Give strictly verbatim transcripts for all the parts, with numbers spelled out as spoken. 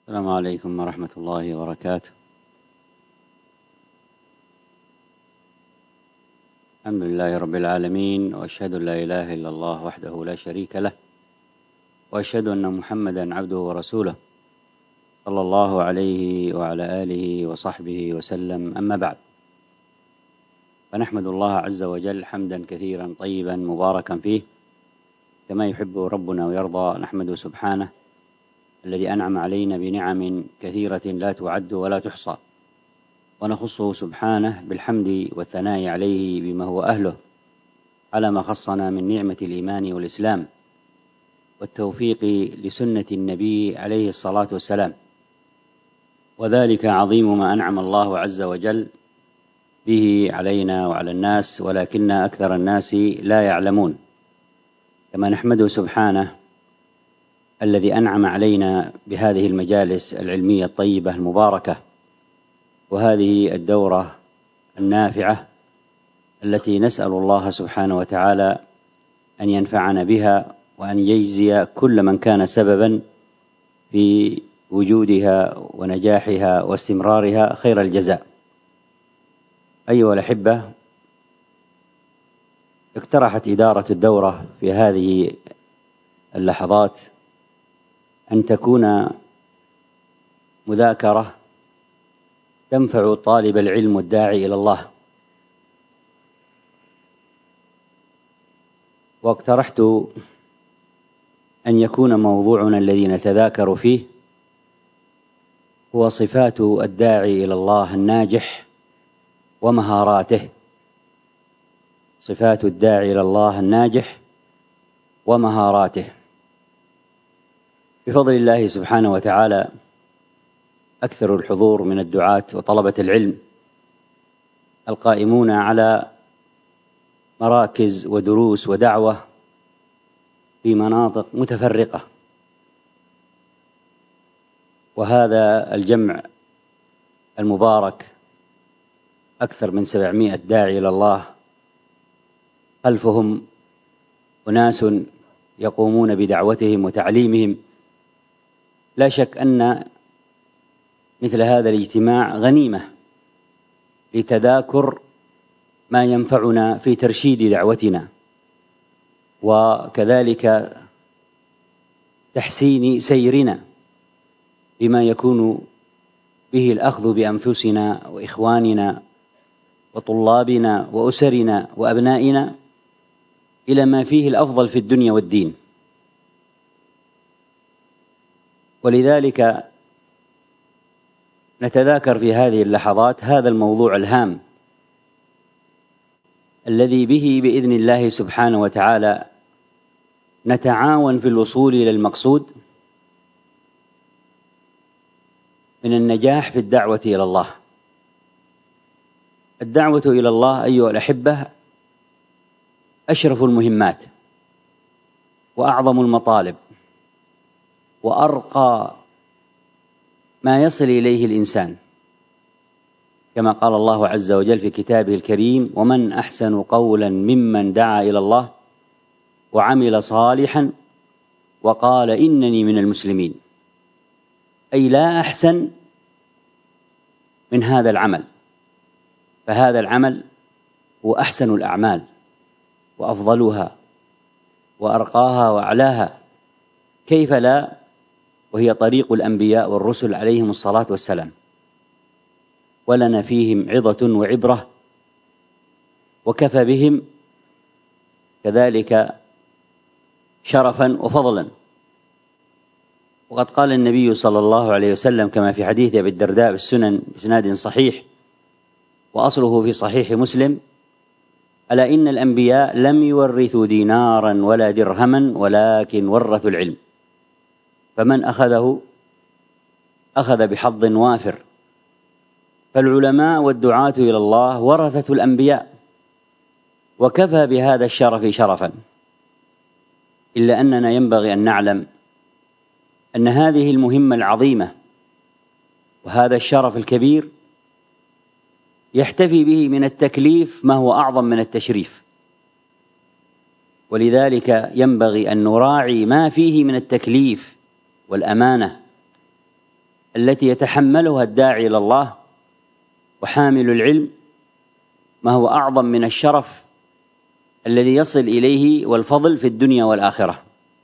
السلام عليكم ورحمة الله وبركاته. الحمد لله رب العالمين، وأشهد أن لا إله إلا الله وحده لا شريك له، وأشهد أن محمدا عبده ورسوله صلى الله عليه وعلى آله وصحبه وسلم. أما بعد، فنحمد الله عز وجل حمدا كثيرا طيبا مباركا فيه كما يحب ربنا ويرضى. نحمده سبحانه الذي أنعم علينا بنعم كثيرة لا تعد ولا تحصى، ونخصه سبحانه بالحمد والثناء عليه بما هو أهله على ما خصنا من نعمة الإيمان والإسلام والتوفيق لسنة النبي عليه الصلاة والسلام، وذلك عظيم ما أنعم الله عز وجل به علينا وعلى الناس، ولكن أكثر الناس لا يعلمون. كما نحمده سبحانه الذي أنعم علينا بهذه المجالس العلمية الطيبة المباركة، وهذه الدورة النافعة التي نسأل الله سبحانه وتعالى أن ينفعنا بها، وأن يجزي كل من كان سببا في وجودها ونجاحها واستمرارها خير الجزاء. أيها الأحبة، اقترحت إدارة الدورة في هذه اللحظات أن تكون مذاكرة تنفع طالب العلم الداعي إلى الله، واقترحت أن يكون موضوعنا الذي نتذاكر فيه هو صفات الداعي إلى الله الناجح ومهاراته. صفات الداعي إلى الله الناجح ومهاراته. بفضل الله سبحانه وتعالى أكثر الحضور من الدعاة وطلبة العلم القائمون على مراكز ودروس ودعوة في مناطق متفرقة، وهذا الجمع المبارك أكثر من سبعمائة داعي إلى الله، خلفهم أناس يقومون بدعوتهم وتعليمهم. لا شك أن مثل هذا الاجتماع غنيمة لتذاكر ما ينفعنا في ترشيد دعوتنا، وكذلك تحسين سيرنا بما يكون به الأخذ بأنفسنا وإخواننا وطلابنا وأسرنا وأبنائنا إلى ما فيه الأفضل في الدنيا والدين. ولذلك نتذاكر في هذه اللحظات هذا الموضوع الهام الذي به بإذن الله سبحانه وتعالى نتعاون في الوصول إلى المقصود من النجاح في الدعوة إلى الله. الدعوة إلى الله أيها الأحبة أشرف المهمات وأعظم المطالب وأرقى ما يصل إليه الإنسان، كما قال الله عز وجل في كتابه الكريم: ومن أحسن قولا ممن دعا إلى الله وعمل صالحا وقال إنني من المسلمين. أي لا أحسن من هذا العمل، فهذا العمل هو أحسن الأعمال وأفضلها وأرقاها وأعلاها، كيف لا، وهي طريق الأنبياء والرسل عليهم الصلاة والسلام، ولنا فيهم عظة وعبرة، وكفى بهم كذلك شرفا وفضلا. وقد قال النبي صلى الله عليه وسلم كما في حديث أبي الدرداء بالسنن بإسناد صحيح وأصله في صحيح مسلم: ألا إن الأنبياء لم يورثوا دينارا ولا درهما ولكن ورثوا العلم، فمن أخذه أخذ بحظ وافر. فالعلماء والدعاة إلى الله ورثة الأنبياء، وكفى بهذا الشرف شرفا. إلا أننا ينبغي أن نعلم أن هذه المهمة العظيمة وهذا الشرف الكبير يحتفي به من التكليف ما هو أعظم من التشريف، ولذلك ينبغي أن نراعي ما فيه من التكليف والأمانة التي يتحملها الداعي إلى الله وحامل العلم ما هو أعظم من الشرف الذي يصل إليه والفضل في الدنيا والآخرة.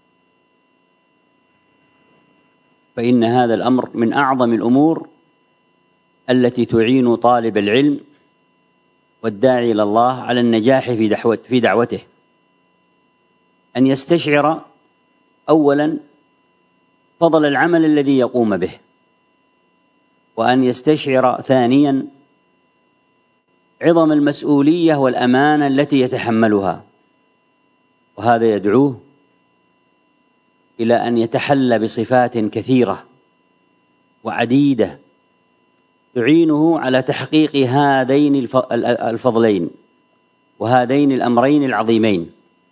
فإن هذا الأمر من أعظم الأمور التي تعين طالب العلم والداعي إلى الله على النجاح في دعوته، أن يستشعر أولا فضل العمل الذي يقوم به، وأن يستشعر ثانيا عظم المسؤولية والأمانة التي يتحملها، وهذا يدعوه إلى أن يتحلى بصفات كثيرة وعديدة تعينه على تحقيق هذين الفضلين وهذين الأمرين العظيمين.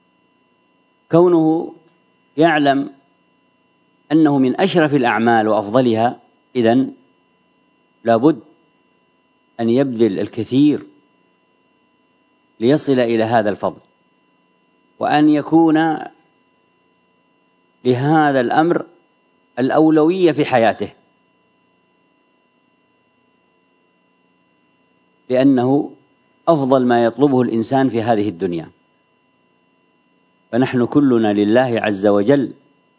كونه يعلم أنه من أشرف الأعمال وأفضلها، إذن لابد أن يبذل الكثير ليصل إلى هذا الفضل، وأن يكون لهذا الأمر الأولوية في حياته، لأنه أفضل ما يطلبه الإنسان في هذه الدنيا. فنحن كلنا لله عز وجل،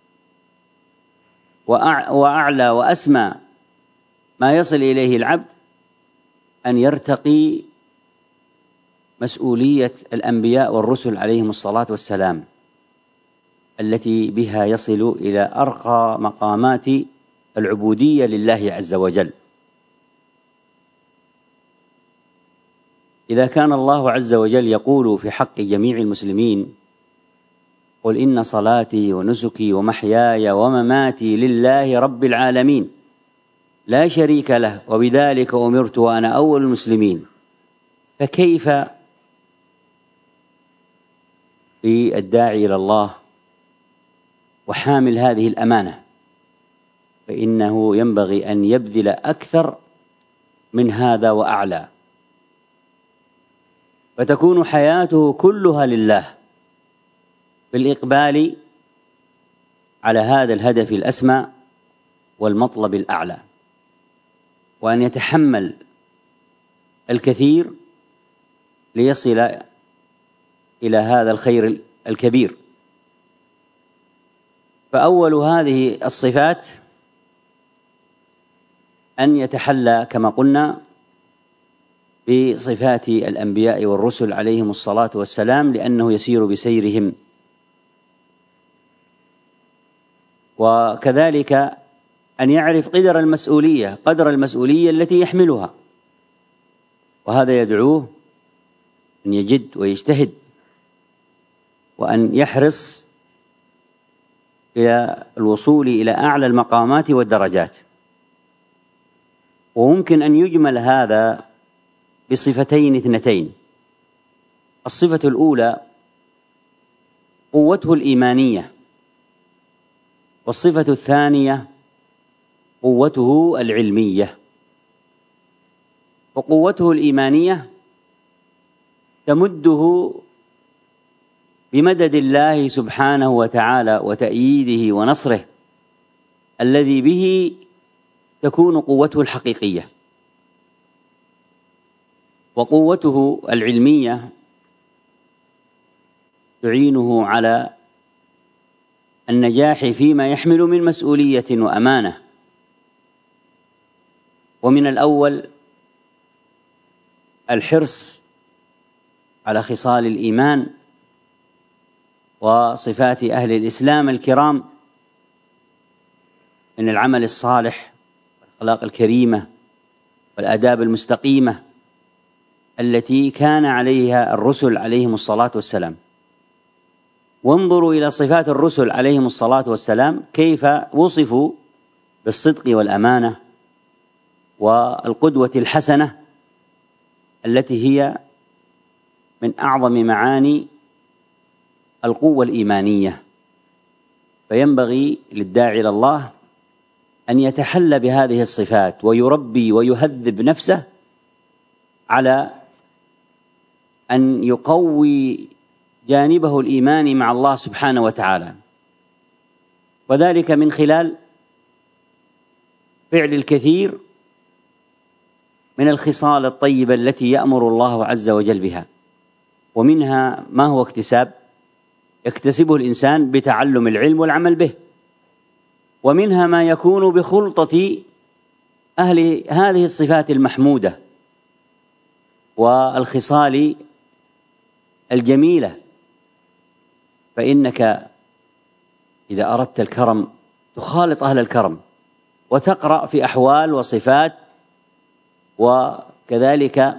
وأعلى وأسمى ما يصل إليه العبد أن يرتقي مسؤولية الأنبياء والرسل عليهم الصلاة والسلام، التي بها يصل إلى أرقى مقامات العبودية لله عز وجل. إذا كان الله عز وجل يقول في حق جميع المسلمين: قل إن صلاتي ونسكي ومحياي ومماتي لله رب العالمين لا شريك له وبذلك أمرت وأنا أول المسلمين، فكيف بالداعي إلى الله وحامل هذه الأمانة؟ فإنه ينبغي أن يبذل أكثر من هذا وأعلى، فتكون حياته كلها لله بالإقبال على هذا الهدف الأسمى والمطلب الأعلى، وأن يتحمل الكثير ليصل إلى هذا الخير الكبير. فأول هذه الصفات أن يتحلى كما قلنا بصفات الأنبياء والرسل عليهم الصلاة والسلام، لأنه يسير بسيرهم. وكذلك أن يعرف قدر المسؤولية قدر المسؤولية التي يحملها، وهذا يدعوه أن يجد ويجتهد وأن يحرص إلى الوصول إلى أعلى المقامات والدرجات. وممكن أن يجمل هذا بصفتين اثنتين: الصفة الأولى قوته الإيمانية، والصفة الثانية قوته العلمية. وقوته الإيمانية تمده بمدد الله سبحانه وتعالى وتأييده ونصره، الذي به تكون قوته الحقيقية. وقوته العلمية تعينه على النجاح فيما يحمل من مسؤولية وأمانة. ومن الأول الحرص على خصال الإيمان وصفات أهل الإسلام الكرام من العمل الصالح والأخلاق الكريمة والآداب المستقيمة التي كان عليها الرسل عليهم الصلاة والسلام. وانظروا إلى صفات الرسل عليهم الصلاة والسلام كيف وصفوا بالصدق والأمانة والقدوة الحسنة، التي هي من أعظم معاني القوة الإيمانية. فينبغي للداعي إلى الله أن يتحلى بهذه الصفات ويربي ويهذب نفسه على أن يقوي جانبه الإيماني مع الله سبحانه وتعالى، وذلك من خلال فعل الكثير من الخصال الطيبة التي يأمر الله عز وجل بها، ومنها ما هو اكتساب يكتسبه الإنسان بتعلم العلم والعمل به، ومنها ما يكون بخلطة أهل هذه الصفات المحمودة والخصال الجميلة. فإنك إذا أردت الكرم تخالط أهل الكرم، وتقرأ في أحوال وصفات وكذلك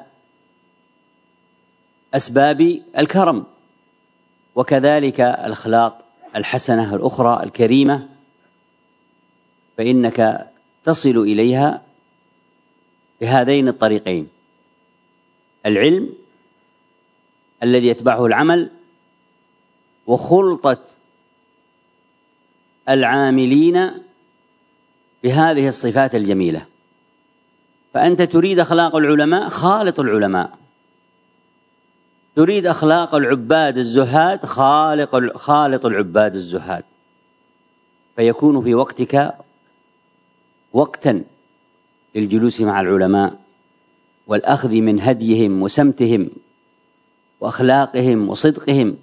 أسباب الكرم، وكذلك الأخلاق الحسنة الأخرى الكريمة، فإنك تصل إليها بهذين الطريقين: العلم الذي يتبعه العمل، وخلطة العاملين بهذه الصفات الجميلة. فأنت تريد أخلاق العلماء، خالط العلماء. تريد أخلاق العباد الزهاد، خالق خالط العباد الزهاد. فيكون في وقتك وقتا للجلوس مع العلماء والأخذ من هديهم وسمتهم وأخلاقهم وصدقهم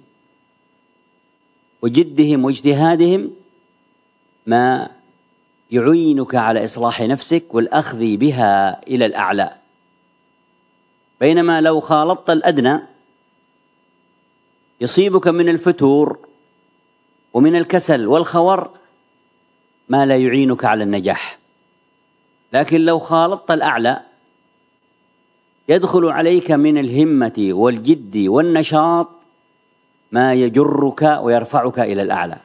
وجدهم واجتهادهم، ما يعينك على إصلاح نفسك والأخذ بها إلى الأعلى. بينما لو خالطت الأدنى يصيبك من الفتور ومن الكسل والخور ما لا يعينك على النجاح. لكن لو خالطت الأعلى يدخل عليك من الهمة والجد والنشاط ما يجرك ويرفعك إلى الأعلى.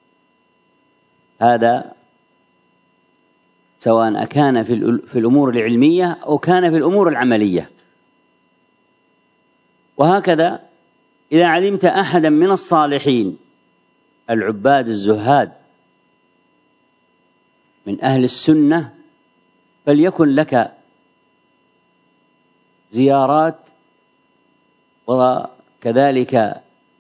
هذا سواء أكان في الأمور العلمية أو كان في الأمور العملية. وهكذا إذا علمت أحدا من الصالحين العباد الزهاد من أهل السنة، فليكن لك زيارات وكذلك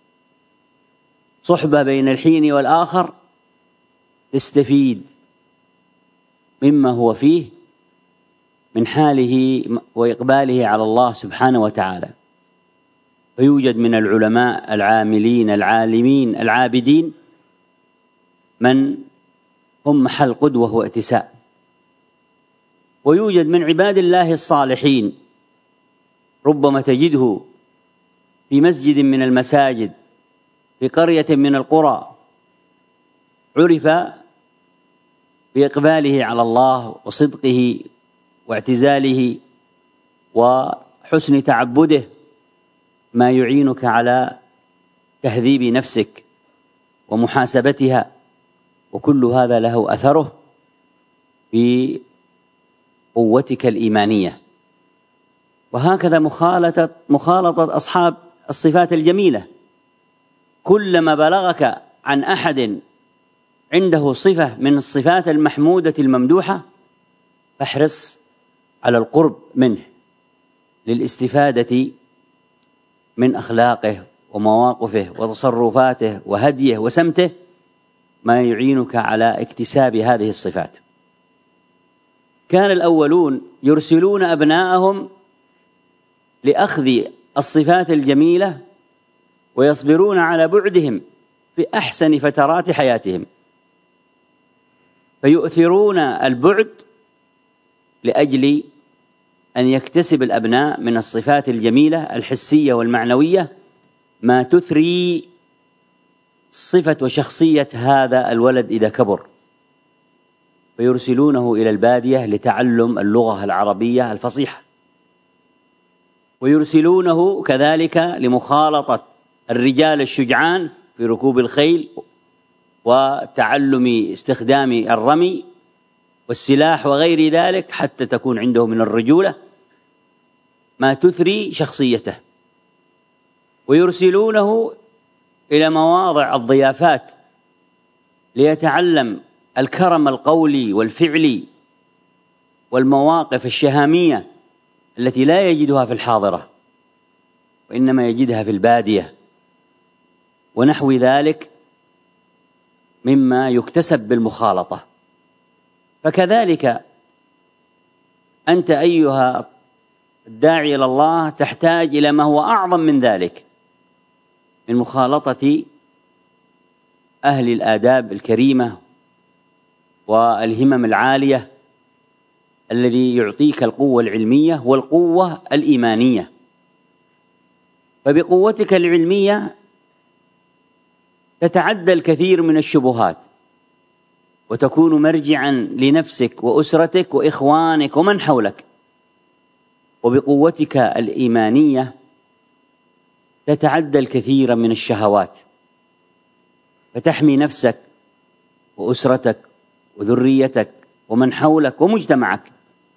صحبة بين الحين والآخر تستفيد مما هو فيه من حاله وإقباله على الله سبحانه وتعالى. فيوجد من العلماء العاملين العالمين العابدين من هم محل قدوة واتساء، ويوجد من عباد الله الصالحين ربما تجده في مسجد من المساجد في قرية من القرى عرف بإقباله على الله وصدقه واعتزاله وحسن تعبده، ما يعينك على تهذيب نفسك ومحاسبتها، وكل هذا له أثره في قوتك الإيمانية. وهكذا مخالطة, مخالطة أصحاب الصفات الجميلة. كلما بلغك عن أحد عنده صفة من الصفات المحمودة الممدوحة فاحرص على القرب منه للاستفادة من أخلاقه ومواقفه وتصرفاته وهديه وسمته، ما يعينك على اكتساب هذه الصفات. كان الأولون يرسلون أبناءهم لأخذ الصفات الجميلة ويصبرون على بعدهم في أحسن فترات حياتهم، فيؤثرون البعد لأجل أن يكتسب الأبناء من الصفات الجميلة الحسية والمعنوية ما تثري صفة وشخصية هذا الولد إذا كبر، فيرسلونه إلى البادية لتعلم اللغة العربية الفصيحة، ويرسلونه كذلك لمخالطة الرجال الشجعان في ركوب الخيل وتعلم استخدام الرمي والسلاح وغير ذلك، حتى تكون عنده من الرجولة ما تثري شخصيته. ويرسلونه إلى مواضع الضيافات ليتعلم الكرم القولي والفعلي والمواقف الشهامية التي لا يجدها في الحاضرة وإنما يجدها في البادية، ونحو ذلك مما يكتسب بالمخالطة. فكذلك أنت أيها الداعي إلى الله تحتاج إلى ما هو أعظم من ذلك، من مخالطة أهل الآداب الكريمة والهمم العالية، الذي يعطيك القوة العلمية والقوة الإيمانية. فبقوتك العلمية تتعدى الكثير من الشبهات، وتكون مرجعا لنفسك وأسرتك وإخوانك ومن حولك. وبقوتك الإيمانية تتعدى الكثير من الشهوات، فتحمي نفسك وأسرتك وذريتك ومن حولك ومجتمعك.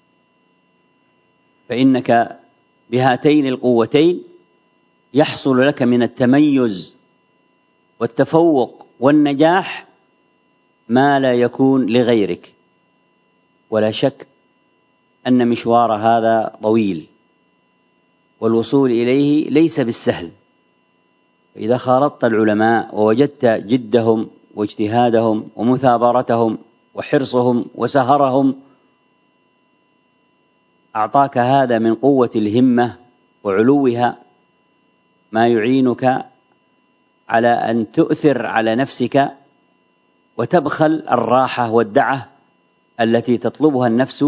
فإنك بهاتين القوتين يحصل لك من التميز والتفوق والنجاح ما لا يكون لغيرك. ولا شك أن مشوار هذا طويل، والوصول إليه ليس بالسهل. إذا خالطت العلماء ووجدت جدهم واجتهادهم ومثابرتهم وحرصهم وسهرهم، أعطاك هذا من قوة الهمة وعلوها ما يعينك على أن تؤثر على نفسك وتبخل الراحة والدعة التي تطلبها النفس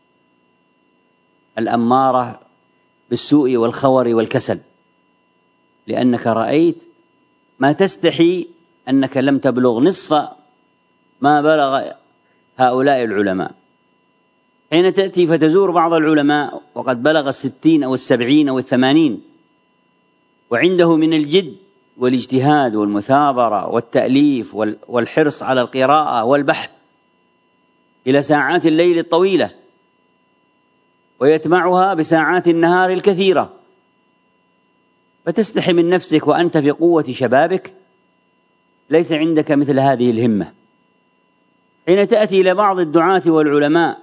الأمارة بالسوء والخور والكسل، لأنك رأيت ما تستحي أنك لم تبلغ نصف ما بلغ هؤلاء العلماء. حين تأتي فتزور بعض العلماء وقد بلغ الستين أو السبعين أو الثمانين، وعنده من الجد والاجتهاد والمثابرة والتأليف والحرص على القراءة والبحث إلى ساعات الليل الطويلة، ويتمعها بساعات النهار الكثيرة، فتستحي من نفسك وأنت في قوة شبابك ليس عندك مثل هذه الهمة. حين تأتي إلى بعض الدعاة والعلماء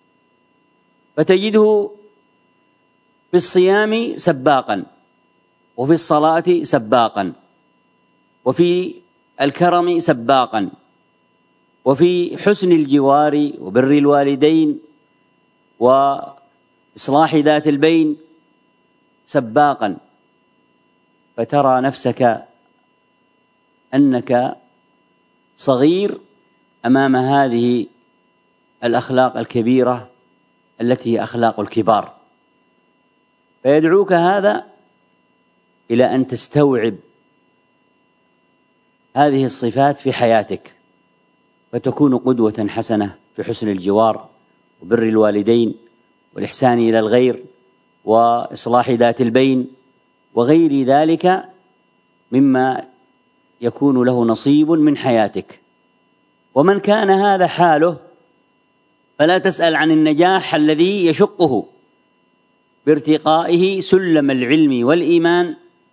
فتجده في الصيام سباقا، وفي الصلاة سباقا، وفي الكرم سباقا، وفي حسن الجوار وبر الوالدين وإصلاح ذات البين سباقا، فترى نفسك أنك صغير أمام هذه الأخلاق الكبيرة التي هي أخلاق الكبار. فيدعوك هذا إلى أن تستوعب هذه الصفات في حياتك، فتكون قدوة حسنة في حسن الجوار وبر الوالدين والإحسان إلى الغير وإصلاح ذات البين وغير ذلك مما يكون له نصيب من حياتك. ومن كان هذا حاله فلا تسأل عن النجاح الذي يشقه بارتقائه سلم العلم والإيمان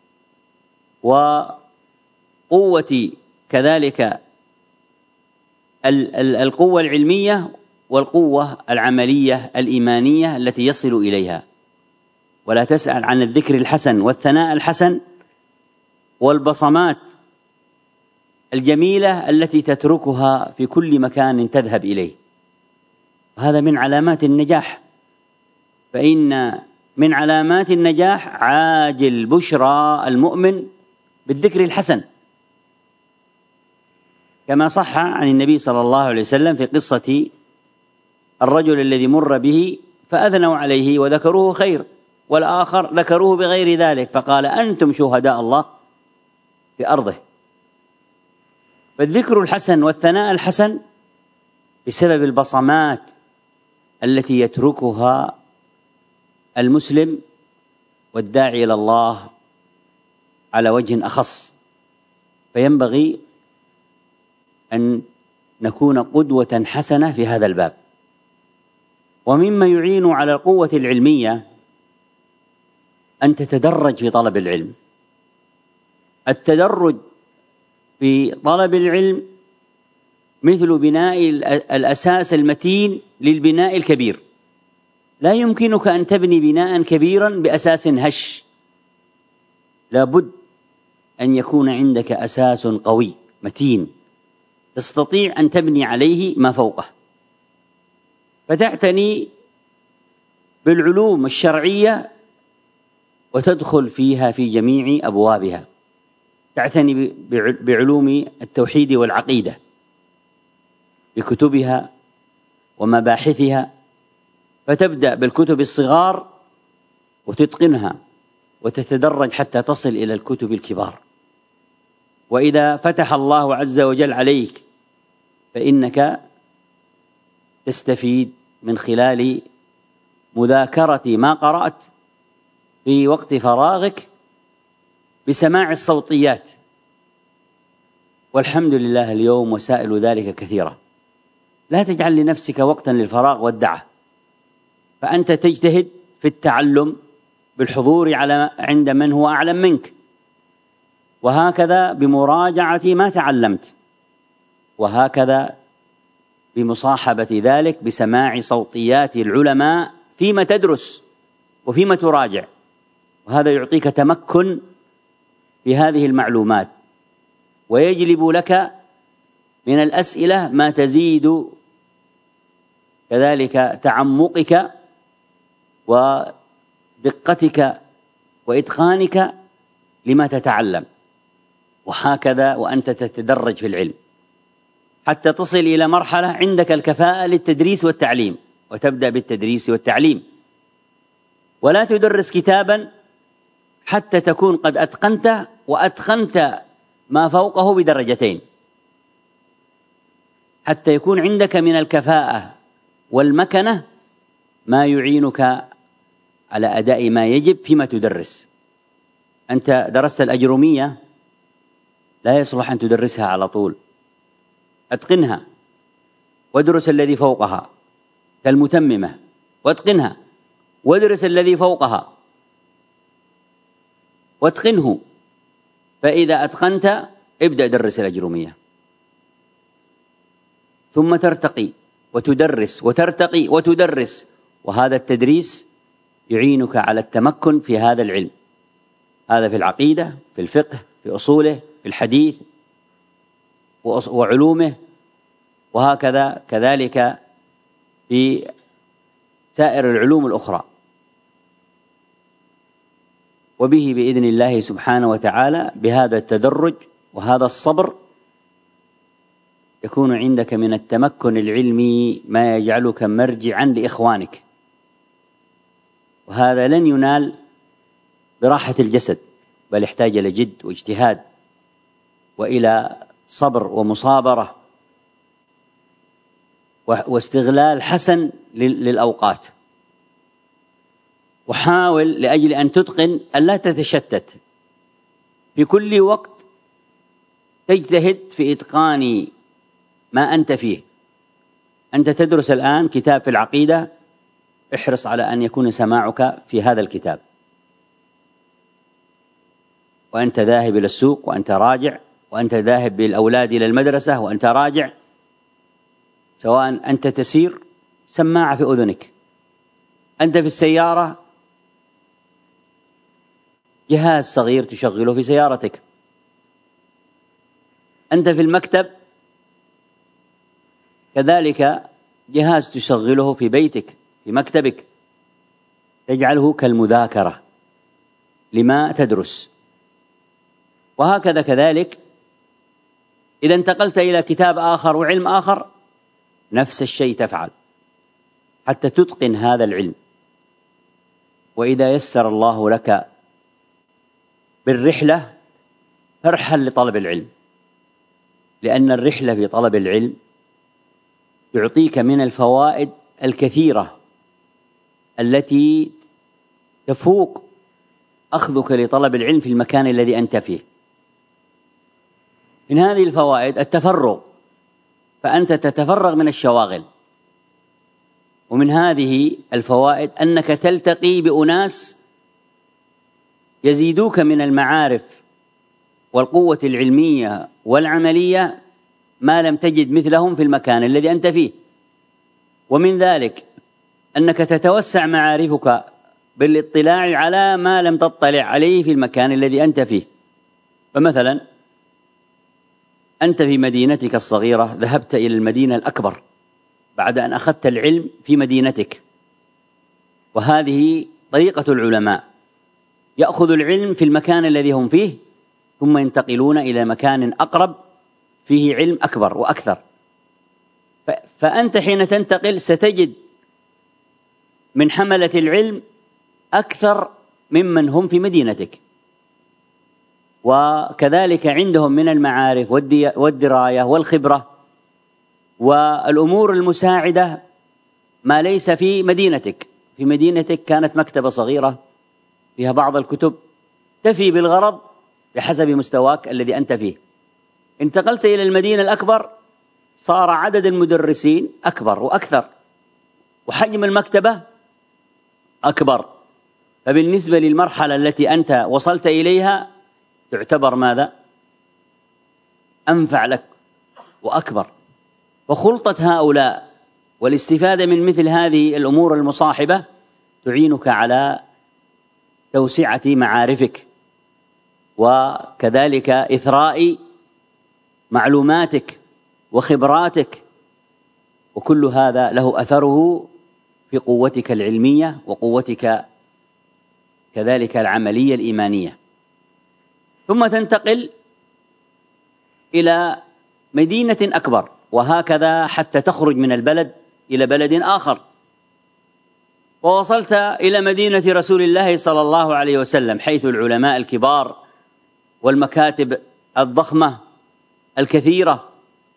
وقوة كذلك القوة العلمية والقوة العملية الإيمانية التي يصل إليها. ولا تسأل عن الذكر الحسن والثناء الحسن والبصمات الجميلة التي تتركها في كل مكان تذهب إليه. وهذا من علامات النجاح، فإن من علامات النجاح عاجل بشرى المؤمن بالذكر الحسن، كما صح عن النبي صلى الله عليه وسلم في قصة الرجل الذي مر به فأذنوا عليه وذكروه خير، والآخر ذكروه بغير ذلك، فقال أنتم شهداء الله في أرضه. فالذكر الحسن والثناء الحسن بسبب البصمات التي يتركها المسلم والداعي إلى الله على وجه أخص. فينبغي أن نكون قدوة حسنة في هذا الباب. ومما يعين على القوة العلمية أن تتدرج في طلب العلم. التدرج في طلب العلم مثل بناء الأساس المتين للبناء الكبير. لا يمكنك أن تبني بناء كبيرا بأساس هش، لابد أن يكون عندك أساس قوي متين تستطيع أن تبني عليه ما فوقه. فتعتني بالعلوم الشرعية وتدخل فيها في جميع أبوابها، تعتني بعلوم التوحيد والعقيدة بكتبها ومباحثها، فتبدأ بالكتب الصغار وتتقنها وتتدرج حتى تصل إلى الكتب الكبار. وإذا فتح الله عز وجل عليك فإنك تستفيد من خلال مذاكرة ما قرأت في وقت فراغك بسماع الصوتيات، والحمد لله اليوم وسائل ذلك كثيرة. لا تجعل لنفسك وقتا للفراغ والدعة، فأنت تجتهد في التعلم بالحضور على عند من هو أعلم منك، وهكذا بمراجعة ما تعلمت، وهكذا بمصاحبة ذلك بسماع صوتيات العلماء فيما تدرس وفيما تراجع، وهذا يعطيك تمكن في هذه المعلومات، ويجلب لك من الأسئلة ما تزيد كذلك تعمقك ودقتك وإتقانك لما تتعلم. وهكذا وأنت تتدرج في العلم حتى تصل إلى مرحلة عندك الكفاءة للتدريس والتعليم، وتبدأ بالتدريس والتعليم، ولا تدرس كتابا حتى تكون قد أتقنت وأتقنت ما فوقه بدرجتين، حتى يكون عندك من الكفاءة والمكنة ما يعينك على أداء ما يجب فيما تدرس. أنت درست الأجرومية، لا يصلح أن تدرسها على طول، أتقنها وادرس الذي فوقها كالمتممة، واتقنها وادرس الذي فوقها واتقنه، فإذا أتقنت ابدأ درس الأجرومية، ثم ترتقي وتدرس وترتقي وتدرس، وهذا التدريس يعينك على التمكن في هذا العلم، هذا في العقيدة، في الفقه، في أصوله، في الحديث وعلومه، وهكذا كذلك في سائر العلوم الأخرى. وبه بإذن الله سبحانه وتعالى بهذا التدرج وهذا الصبر يكون عندك من التمكن العلمي ما يجعلك مرجعا لإخوانك، وهذا لن ينال براحة الجسد، بل يحتاج إلى جد واجتهاد وإلى صبر ومصابرة واستغلال حسن للأوقات. وحاول لأجل أن تتقن ألا تتشتت، في كل وقت تجتهد في إتقان ما أنت فيه. أنت تدرس الآن كتاب في العقيدة، احرص على أن يكون سماعك في هذا الكتاب وأنت ذاهب إلى السوق، وأنت راجع، وأنت ذاهب بالأولاد إلى المدرسة وأنت راجع، سواء أنت تسير سماعة في أذنك، أنت في السيارة جهاز صغير تشغله في سيارتك، أنت في المكتب كذلك جهاز تشغله في بيتك في مكتبك، تجعله كالمذاكرة لما تدرس. وهكذا كذلك إذا انتقلت إلى كتاب آخر وعلم آخر نفس الشيء تفعل حتى تتقن هذا العلم. وإذا يسر الله لك بالرحلة فارحل لطلب العلم، لأن الرحلة في طلب العلم تعطيك من الفوائد الكثيرة التي تفوق أخذك لطلب العلم في المكان الذي أنت فيه. من هذه الفوائد التفرغ، فأنت تتفرغ من الشواغل. ومن هذه الفوائد أنك تلتقي بأناس يزيدوك من المعارف والقوة العلمية والعملية ما لم تجد مثلهم في المكان الذي أنت فيه. ومن ذلك أنك تتوسع معارفك بالاطلاع على ما لم تطلع عليه في المكان الذي أنت فيه. فمثلا أنت في مدينتك الصغيرة ذهبت إلى المدينة الأكبر بعد أن أخذت العلم في مدينتك، وهذه طريقة العلماء، يأخذ العلم في المكان الذي هم فيه ثم ينتقلون إلى مكان أقرب فيه علم أكبر وأكثر. فأنت حين تنتقل ستجد من حملة العلم أكثر ممن هم في مدينتك، وكذلك عندهم من المعارف والدراية والخبرة والأمور المساعدة ما ليس في مدينتك. في مدينتك كانت مكتبة صغيرة فيها بعض الكتب تفي بالغرض بحسب مستواك الذي أنت فيه. انتقلت إلى المدينة الأكبر صار عدد المدرسين أكبر وأكثر وحجم المكتبة أكبر، فبالنسبة للمرحلة التي أنت وصلت إليها تعتبر ماذا؟ أنفع لك وأكبر. وخلطة هؤلاء والاستفادة من مثل هذه الأمور المصاحبة تعينك على توسعة معارفك وكذلك إثراء معلوماتك وخبراتك، وكل هذا له أثره في قوتك العلمية وقوتك كذلك العملية الإيمانية. ثم تنتقل إلى مدينة أكبر، وهكذا حتى تخرج من البلد إلى بلد آخر، ووصلت إلى مدينة رسول الله صلى الله عليه وسلم حيث العلماء الكبار والمكاتب الضخمة الكثيرة،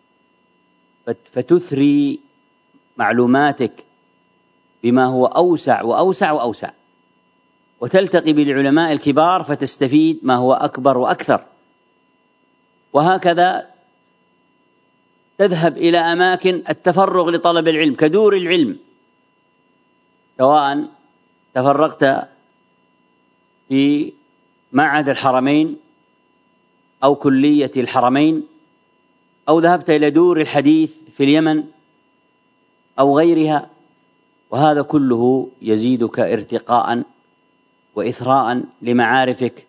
فتثري معلوماتك بما هو أوسع وأوسع وأوسع، وتلتقي بالعلماء الكبار فتستفيد ما هو أكبر وأكثر، وهكذا تذهب إلى أماكن التفرغ لطلب العلم كدور العلم، سواء تفرغت في معهد الحرمين أو كلية الحرمين أو ذهبت إلى دور الحديث في اليمن أو غيرها، وهذا كله يزيدك ارتقاء وإثراء لمعارفك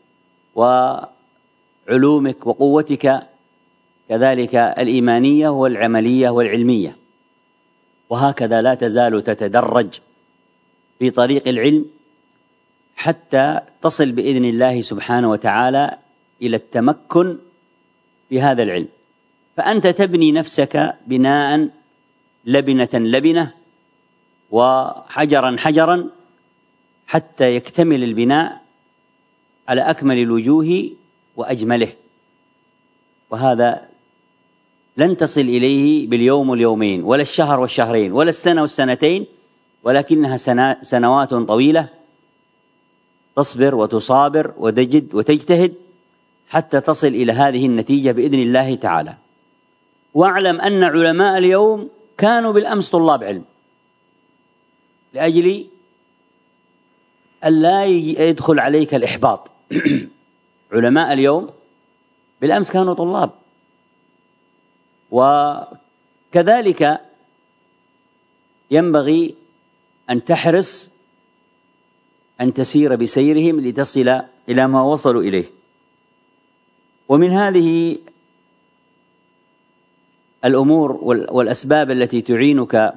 وعلومك وقوتك كذلك الإيمانية والعملية والعلمية. وهكذا لا تزال تتدرج في طريق العلم حتى تصل بإذن الله سبحانه وتعالى إلى التمكن في هذا العلم. فأنت تبني نفسك بناء لبنة لبنة وحجرا حجرا حتى يكتمل البناء على أكمل الوجوه وأجمله، وهذا لن تصل إليه باليوم واليومين ولا الشهر والشهرين ولا السنة والسنتين، ولكنها سنوات طويلة تصبر وتصابر وتجد وتجتهد حتى تصل إلى هذه النتيجة بإذن الله تعالى. واعلم أن علماء اليوم كانوا بالأمس طلاب علم، لأجل ألا يدخل عليك الإحباط. علماء اليوم بالأمس كانوا طلاب، وكذلك ينبغي أن تحرص أن تسير بسيرهم لتصل إلى ما وصلوا إليه. ومن هذه الأمور والأسباب التي تعينك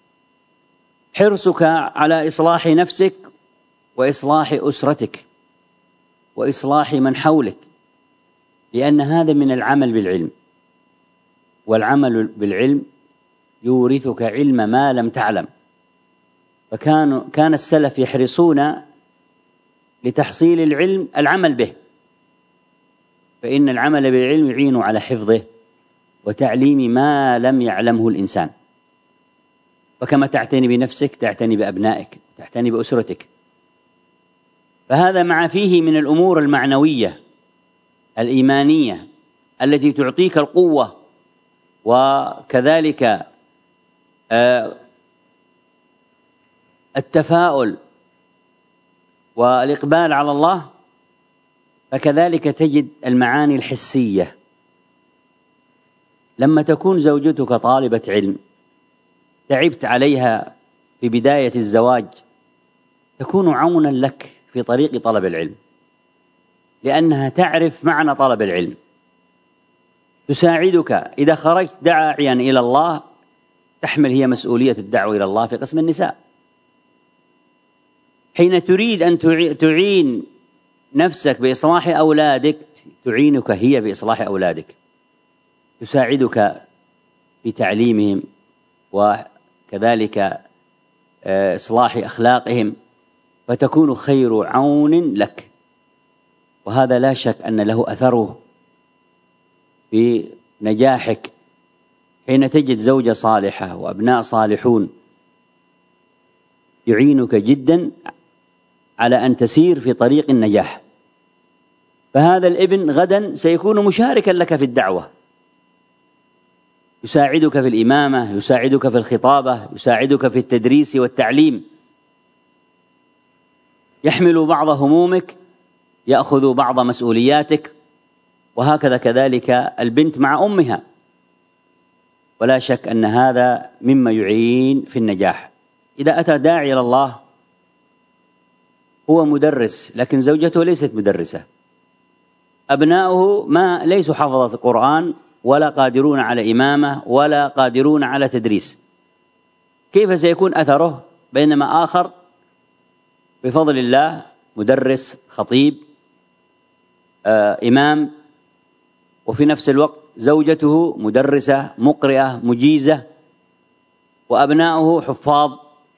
حرصك على إصلاح نفسك وإصلاح أسرتك وإصلاح من حولك، لأن هذا من العمل بالعلم، والعمل بالعلم يورثك علم ما لم تعلم. فكانوا كان السلف يحرصون لتحصيل العلم العمل به، فإن العمل بالعلم يعين على حفظه وتعليم ما لم يعلمه الإنسان. فكما تعتني بنفسك تعتني بأبنائك، تعتني بأسرتك. فهذا مع فيه من الأمور المعنوية الإيمانية التي تعطيك القوة وكذلك التفاؤل والإقبال على الله. فكذلك تجد المعاني الحسية. لما تكون زوجتك طالبة علم تعبت عليها في بداية الزواج تكون عونا لك في طريق طلب العلم، لأنها تعرف معنى طلب العلم، تساعدك إذا خرجت داعيا إلى الله، تحمل هي مسؤولية الدعوة إلى الله في قسم النساء. حين تريد أن تعين نفسك بإصلاح أولادك تعينك هي بإصلاح أولادك، تساعدك في تعليمهم وكذلك إصلاح أخلاقهم، فتكون خير عون لك. وهذا لا شك أن له أثره في نجاحك. حين تجد زوجة صالحة وأبناء صالحون يعينك جدا على أن تسير في طريق النجاح، فهذا الابن غدا سيكون مشاركا لك في الدعوة، يساعدك في الإمامة، يساعدك في الخطابة، يساعدك في التدريس والتعليم، يحمل بعض همومك، يأخذ بعض مسؤولياتك، وهكذا كذلك البنت مع أمها. ولا شك أن هذا مما يعين في النجاح. إذا أتى داعي إلى الله هو مدرس لكن زوجته ليست مدرسة، أبناؤه ما ليسوا حفظة القرآن ولا قادرون على إمامة ولا قادرون على تدريس، كيف سيكون أثره؟ بينما آخر بفضل الله مدرس، خطيب، آه، إمام، وفي نفس الوقت زوجته مدرسة، مقرئة، مجيزة، وأبناؤه حفاظ،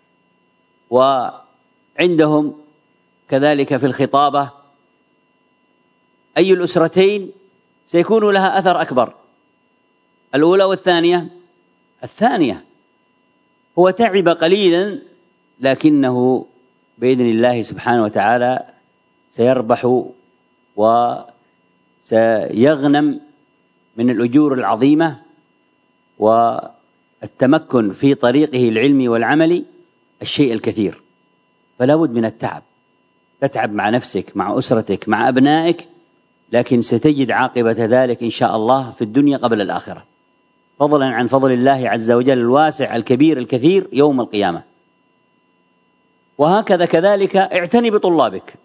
وعندهم كذلك في الخطابة. أي الأسرتين سيكون لها أثر أكبر، الأولى والثانية؟ الثانية. هو تعب قليلا لكنه بإذن الله سبحانه وتعالى سيربح وسيغنم من الأجور العظيمة والتمكن في طريقه العلمي والعملي الشيء الكثير. فلا بد من التعب، تتعب مع نفسك، مع أسرتك، مع أبنائك، لكن ستجد عاقبة ذلك إن شاء الله في الدنيا قبل الآخرة، فضلا عن فضل الله عز وجل الواسع الكبير الكثير يوم القيامة. وهكذا كذلك اعتني بطلابك،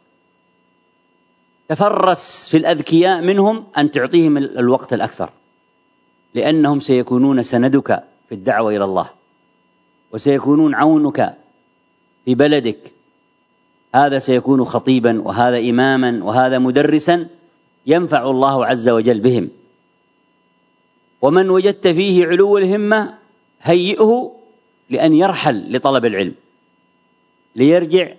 تفرس في الأذكياء منهم أن تعطيهم الوقت الأكثر، لأنهم سيكونون سندك في الدعوة إلى الله، وسيكونون عونك في بلدك. هذا سيكون خطيبا، وهذا إماما، وهذا مدرسا، ينفع الله عز وجل بهم. ومن وجدت فيه علو الهمة هيئه لأن يرحل لطلب العلم، ليرجع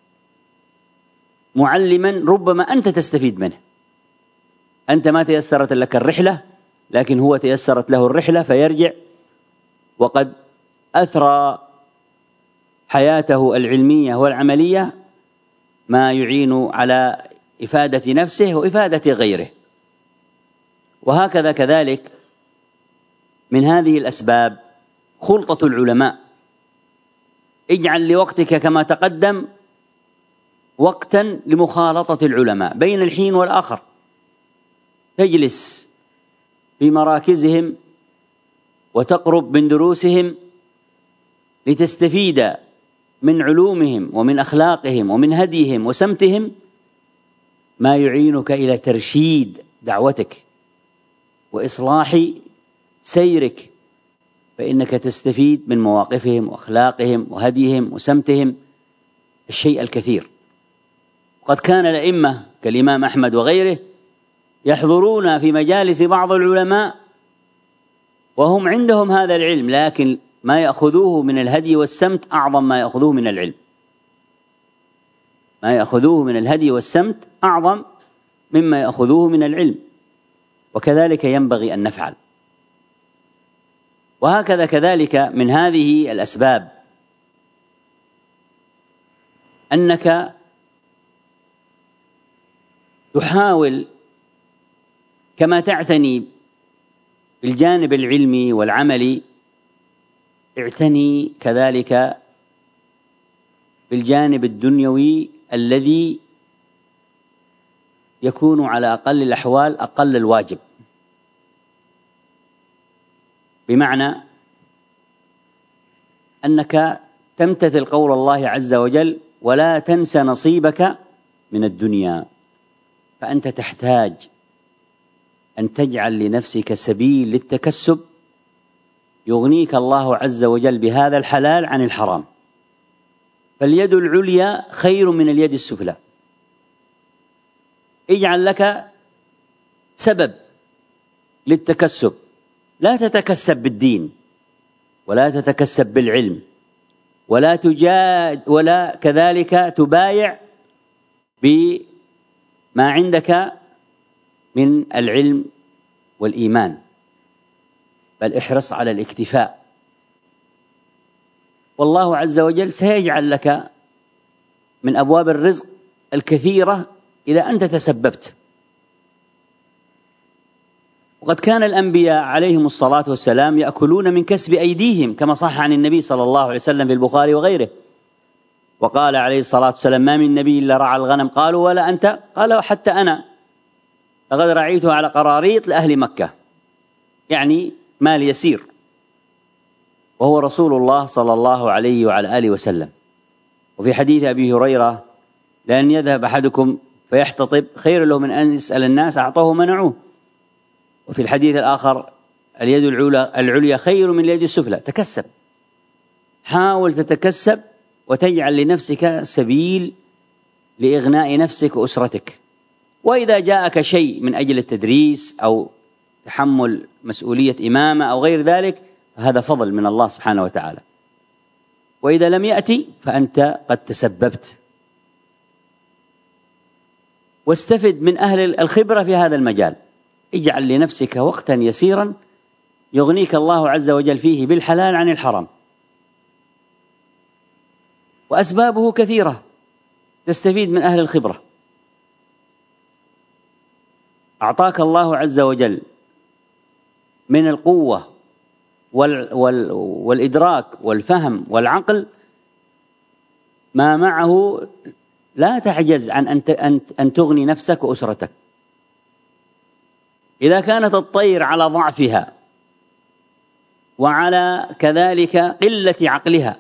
معلما ربما أنت تستفيد منه. أنت ما تيسرت لك الرحلة لكن هو تيسرت له الرحلة، فيرجع وقد أثرى حياته العلمية والعملية ما يعين على إفادة نفسه وإفادة غيره. وهكذا كذلك من هذه الأسباب خلطة العلماء. اجعل لوقتك كما تقدم وقتا لمخالطة العلماء بين الحين والآخر، تجلس في مراكزهم وتقرب من دروسهم لتستفيد من علومهم ومن أخلاقهم ومن هديهم وسمتهم ما يعينك إلى ترشيد دعوتك وإصلاح سيرك، فإنك تستفيد من مواقفهم وأخلاقهم وهديهم وسمتهم الشيء الكثير. وقد كان الأئمة كالإمام أحمد وغيره يحضرون في مجالس بعض العلماء وهم عندهم هذا العلم، لكن ما يأخذوه من الهدي والسمت أعظم ما يأخذوه من العلم، ما يأخذوه من الهدي والسمت أعظم مما يأخذوه من العلم. وكذلك ينبغي أن نفعل. وهكذا كذلك من هذه الأسباب أنك تحاول كما تعتني بالجانب العلمي والعملي، اعتني كذلك بالجانب الدنيوي الذي يكون على أقل الأحوال أقل الواجب، بمعنى أنك تمتثل قول الله عز وجل ولا تنس نصيبك من الدنيا. فأنت تحتاج أن تجعل لنفسك سبيل للتكسب يغنيك الله عز وجل بهذا الحلال عن الحرام. فاليد العليا خير من اليد السفلى. اجعل لك سبب للتكسب، لا تتكسب بالدين ولا تتكسب بالعلم ولا تجاد ولا كذلك تبايع بما عندك من العلم والإيمان، بل احرص على الاكتفاء، والله عز وجل سيجعل لك من أبواب الرزق الكثيرة إذا أنت تسببت. وقد كان الأنبياء عليهم الصلاة والسلام يأكلون من كسب أيديهم كما صح عن النبي صلى الله عليه وسلم في البخاري وغيره، وقال عليه الصلاة والسلام: ما من نبي إلا رعى الغنم. قالوا: ولا أنت؟ قال: حتى أنا لقد رعيته على قراريط لأهل مكة، يعني مال يسير، وهو رسول الله صلى الله عليه وعلى آله وسلم. وفي حديث أبي هريرة: لأن يذهب أحدكم فيحتطب خير له من أن يسأل الناس أعطوه منعوه. وفي الحديث الآخر: اليد العليا خير من اليد السفلى. تكسب، حاول تتكسب وتجعل لنفسك سبيل لإغناء نفسك وأسرتك. وإذا جاءك شيء من أجل التدريس أو تحمل مسؤولية إمامة أو غير ذلك فهذا فضل من الله سبحانه وتعالى، وإذا لم يأتي فأنت قد تسببت. واستفد من أهل الخبرة في هذا المجال، اجعل لنفسك وقتا يسيرا يغنيك الله عز وجل فيه بالحلال عن الحرام، وأسبابه كثيرة، تستفيد من أهل الخبرة. أعطاك الله عز وجل من القوة وال وال والإدراك والفهم والعقل ما معه لا تعجز عن أن أن تغني نفسك وأسرتك. إذا كانت الطير على ضعفها وعلى كذلك قلة عقلها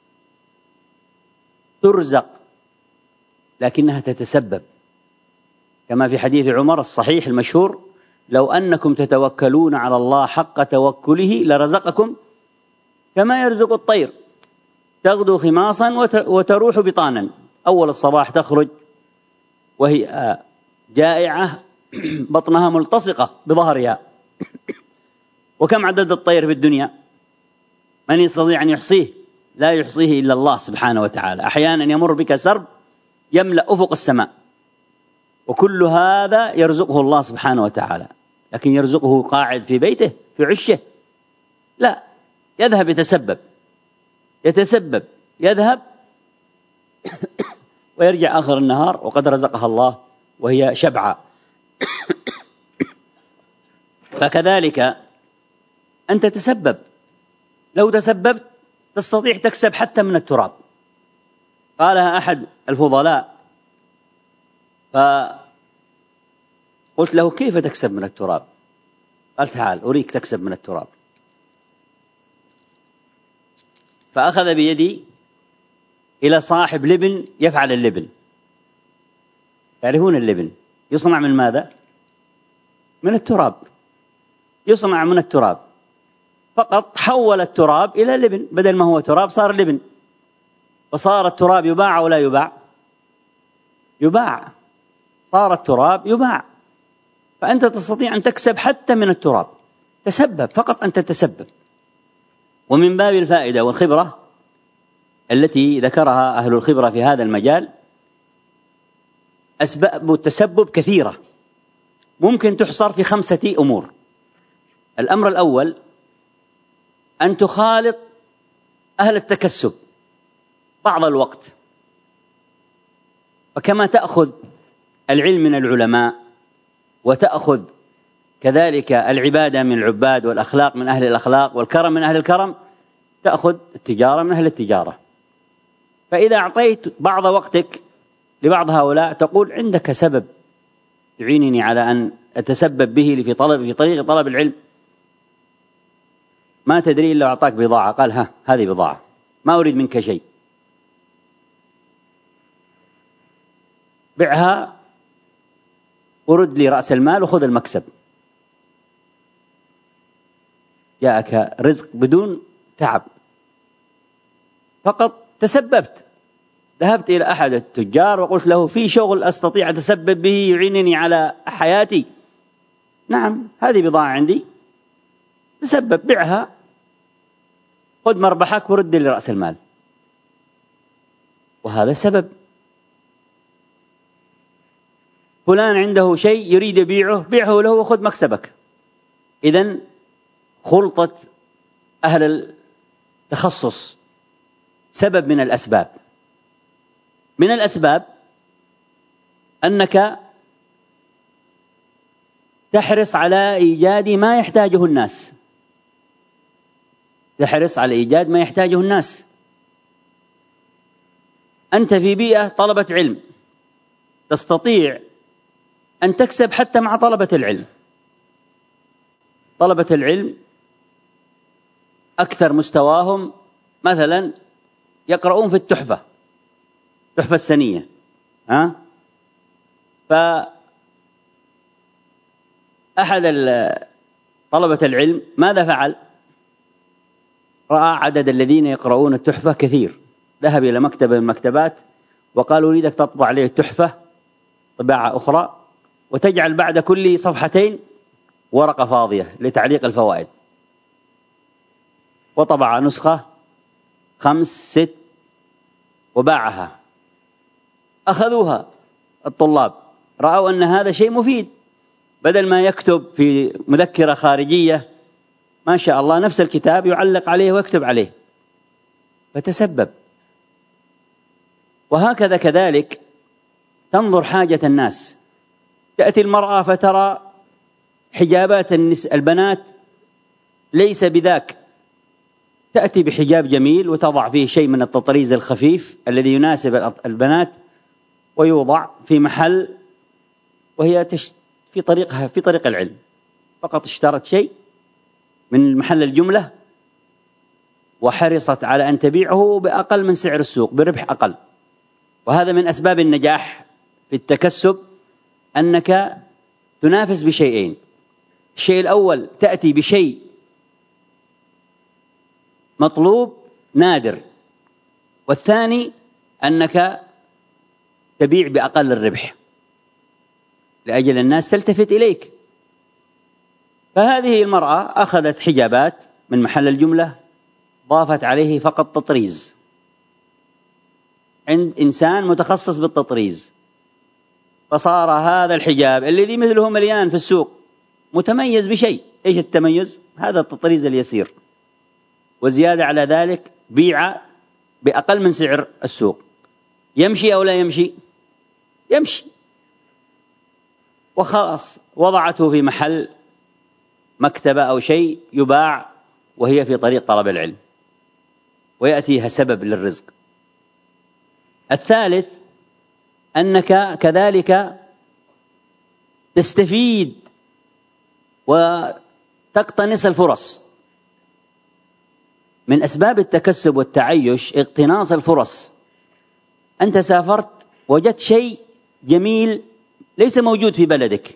ترزق لكنها تتسبب، كما في حديث عمر الصحيح المشهور: لو أنكم تتوكلون على الله حق توكله لرزقكم كما يرزق الطير، تغدو خماصا وتروح بطانا. أول الصباح تخرج وهي جائعة بطنها ملتصقة بظهرها. وكم عدد الطير في الدنيا؟ من يستطيع أن يحصيه؟ لا يحصيه إلا الله سبحانه وتعالى. أحيانا يمر بك سرب يملأ أفق السماء، وكل هذا يرزقه الله سبحانه وتعالى، لكن يرزقه قاعد في بيته في عشه؟ لا، يذهب يتسبب يتسبب يذهب ويرجع آخر النهار وقد رزقها الله وهي شبعة. فكذلك أنت تسبب، لو تسببت تستطيع تكسب حتى من التراب. قالها أحد الفضلاء فقلت له: كيف تكسب من التراب؟ قال: تعال أريك تكسب من التراب. فأخذ بيدي إلى صاحب لبن يفعل اللبن. تعرفون اللبن يصنع من ماذا؟ من التراب، يصنع من التراب، فقط حول التراب إلى لبن، بدل ما هو تراب صار لبن. وصار التراب يباع ولا يباع؟ يباع، صار التراب يباع. فأنت تستطيع أن تكسب حتى من التراب، تسبب، فقط أنت تسبب. ومن باب الفائدة والخبرة التي ذكرها أهل الخبرة في هذا المجال، أسباب التسبب كثيرة ممكن تحصر في خمسة أمور. الأمر الأول أن تخالط أهل التكسب بعض الوقت، فكما تأخذ العلم من العلماء وتأخذ كذلك العبادة من العباد والأخلاق من أهل الأخلاق والكرم من أهل الكرم، تأخذ التجارة من أهل التجارة. فإذا أعطيت بعض وقتك لبعض هؤلاء تقول: عندك سبب يعينني على أن أتسبب به في طلب في طريق طلب العلم. ما تدري إلا أعطاك بضاعة، قال: ها هذه بضاعة، ما أريد منك شيء، بعها ورد لي رأس المال وخذ المكسب. جاءك رزق بدون تعب، فقط تسببت. ذهبت إلى أحد التجار وقلت له في شغل أستطيع أتسبب به يعينني على حياتي. نعم، هذه بضاعة عندي، تسبب، بعها، خذ مربحك ورد لي رأس المال. وهذا سبب. فلان عنده شيء يريد يبيعه، بيعه له وخذ مكسبك. إذن خلطة أهل التخصص سبب من الأسباب. من الأسباب أنك تحرص على إيجاد ما يحتاجه الناس، تحرص على إيجاد ما يحتاجه الناس. أنت في بيئة طلبة علم، تستطيع أن تكسب حتى مع طلبة العلم. طلبة العلم أكثر مستواهم مثلا يقرؤون في التحفة، التحفة السنية، ها؟ فأحد طلبة العلم ماذا فعل؟ رأى عدد الذين يقرؤون التحفة كثير، ذهب إلى مكتبة من المكتبات وقالوا أريدك تطبع عليه التحفة طباعة أخرى، وتجعل بعد كل صفحتين ورقة فاضية لتعليق الفوائد. وطبع نسخة خمس ست وباعها. أخذوها الطلاب، رأوا أن هذا شيء مفيد، بدل ما يكتب في مذكرة خارجية ما شاء الله نفس الكتاب يعلق عليه ويكتب عليه، فتسبب. وهكذا كذلك تنظر حاجة الناس. تأتي المرأة فترى حجابات البنات ليس بذاك، تأتي بحجاب جميل وتضع فيه شيء من التطريز الخفيف الذي يناسب البنات، ويوضع في محل، وهي في طريقها في طريق العلم، فقط اشترت شيء من محل الجملة وحرصت على أن تبيعه بأقل من سعر السوق، بربح أقل. وهذا من أسباب النجاح في التكسب، أنك تنافس بشيئين. الشيء الأول تأتي بشيء مطلوب نادر، والثاني أنك تبيع بأقل الربح لأجل الناس تلتفت إليك. فهذه المرأة أخذت حجابات من محل الجملة، ضافت عليه فقط تطريز عند إنسان متخصص بالتطريز، فصار هذا الحجاب الذي مثله مليان في السوق متميز بشيء. إيش التميز؟ هذا التطريز اليسير، وزيادة على ذلك بيع بأقل من سعر السوق. يمشي أو لا يمشي؟ يمشي. وخلاص وضعته في محل مكتبة أو شيء يباع، وهي في طريق طلب العلم، ويأتيها سبب للرزق. الثالث أنك كذلك تستفيد وتقتنص الفرص. من أسباب التكسب والتعيش اقتناص الفرص. أنت سافرت وجدت شيء جميل ليس موجود في بلدك،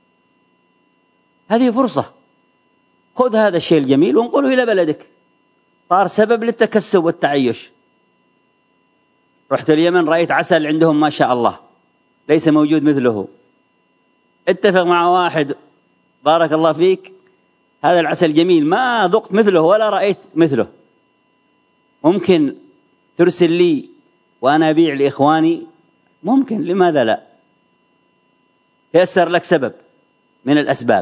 هذه فرصة، خذ هذا الشيء الجميل وانقله إلى بلدك، صار سبب للتكسب والتعيش. رحت اليمن رأيت عسل عندهم ما شاء الله ليس موجود مثله، اتفق مع واحد بارك الله فيك هذا العسل جميل ما ذقت مثله ولا رأيت مثله، ممكن ترسل لي وأنا أبيع لإخواني؟ ممكن، لماذا لا؟ يسر لك سبب من الأسباب.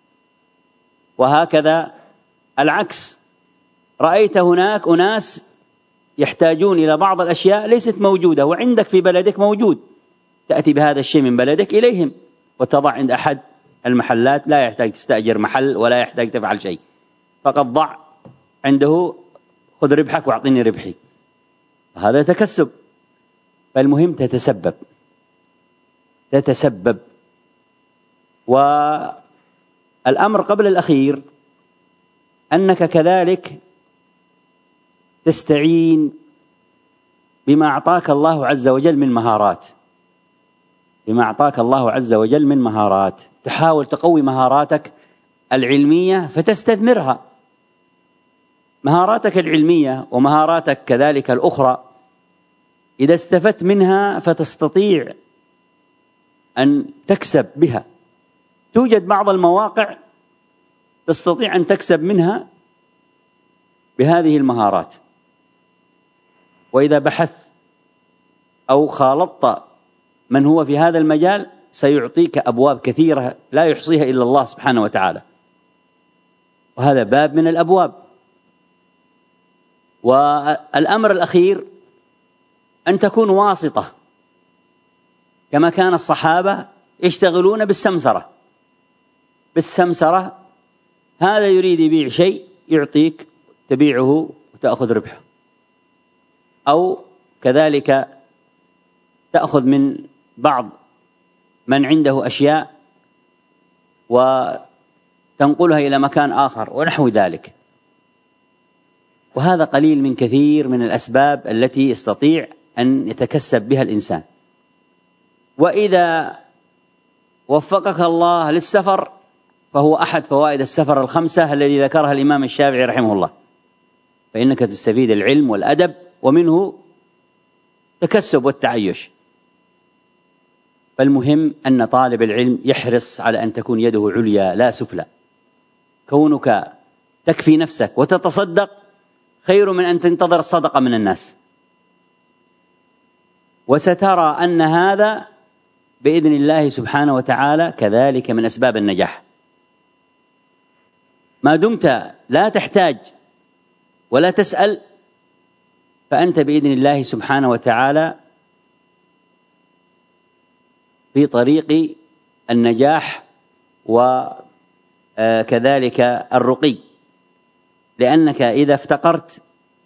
وهكذا العكس، رأيت هناك أناس يحتاجون إلى بعض الأشياء ليست موجودة وعندك في بلدك موجود، تأتي بهذا الشيء من بلدك إليهم وتضع عند أحد المحلات، لا يحتاج تستأجر محل ولا يحتاج تفعل شيء، فقط ضع عنده، خذ ربحك واعطيني ربحي. هذا تكسب. فالمهم تتسبب تتسبب والأمر قبل الأخير أنك كذلك تستعين بما أعطاك الله عز وجل من مهارات، بما أعطاك الله عز وجل من مهارات، تحاول تقوي مهاراتك العلمية فتستثمرها. مهاراتك العلمية ومهاراتك كذلك الأخرى إذا استفدت منها فتستطيع أن تكسب بها. توجد بعض المواقع تستطيع أن تكسب منها بهذه المهارات، وإذا بحثت أو خالطت من هو في هذا المجال سيعطيك أبواب كثيرة لا يحصيها إلا الله سبحانه وتعالى، وهذا باب من الأبواب. والأمر الأخير أن تكون واسطة، كما كان الصحابة يشتغلون بالسمسرة. بالسمسرة هذا يريد يبيع شيء يعطيك تبيعه وتأخذ ربحه، أو كذلك تأخذ من بعض من عنده أشياء وتنقلها إلى مكان آخر ونحو ذلك. وهذا قليل من كثير من الأسباب التي يستطيع أن يتكسب بها الإنسان. وإذا وفقك الله للسفر فهو أحد فوائد السفر الخمسة الذي ذكرها الإمام الشافعي رحمه الله، فإنك تستفيد العلم والأدب ومنه تكسب والتعيش. فالمهم أن طالب العلم يحرص على أن تكون يده عليا لا سفلى. كونك تكفي نفسك وتتصدق خير من أن تنتظر الصدقة من الناس، وسترى أن هذا بإذن الله سبحانه وتعالى كذلك من أسباب النجاح. ما دمت لا تحتاج ولا تسأل فأنت بإذن الله سبحانه وتعالى في طريق النجاح وكذلك الرقي، لأنك إذا افتقرت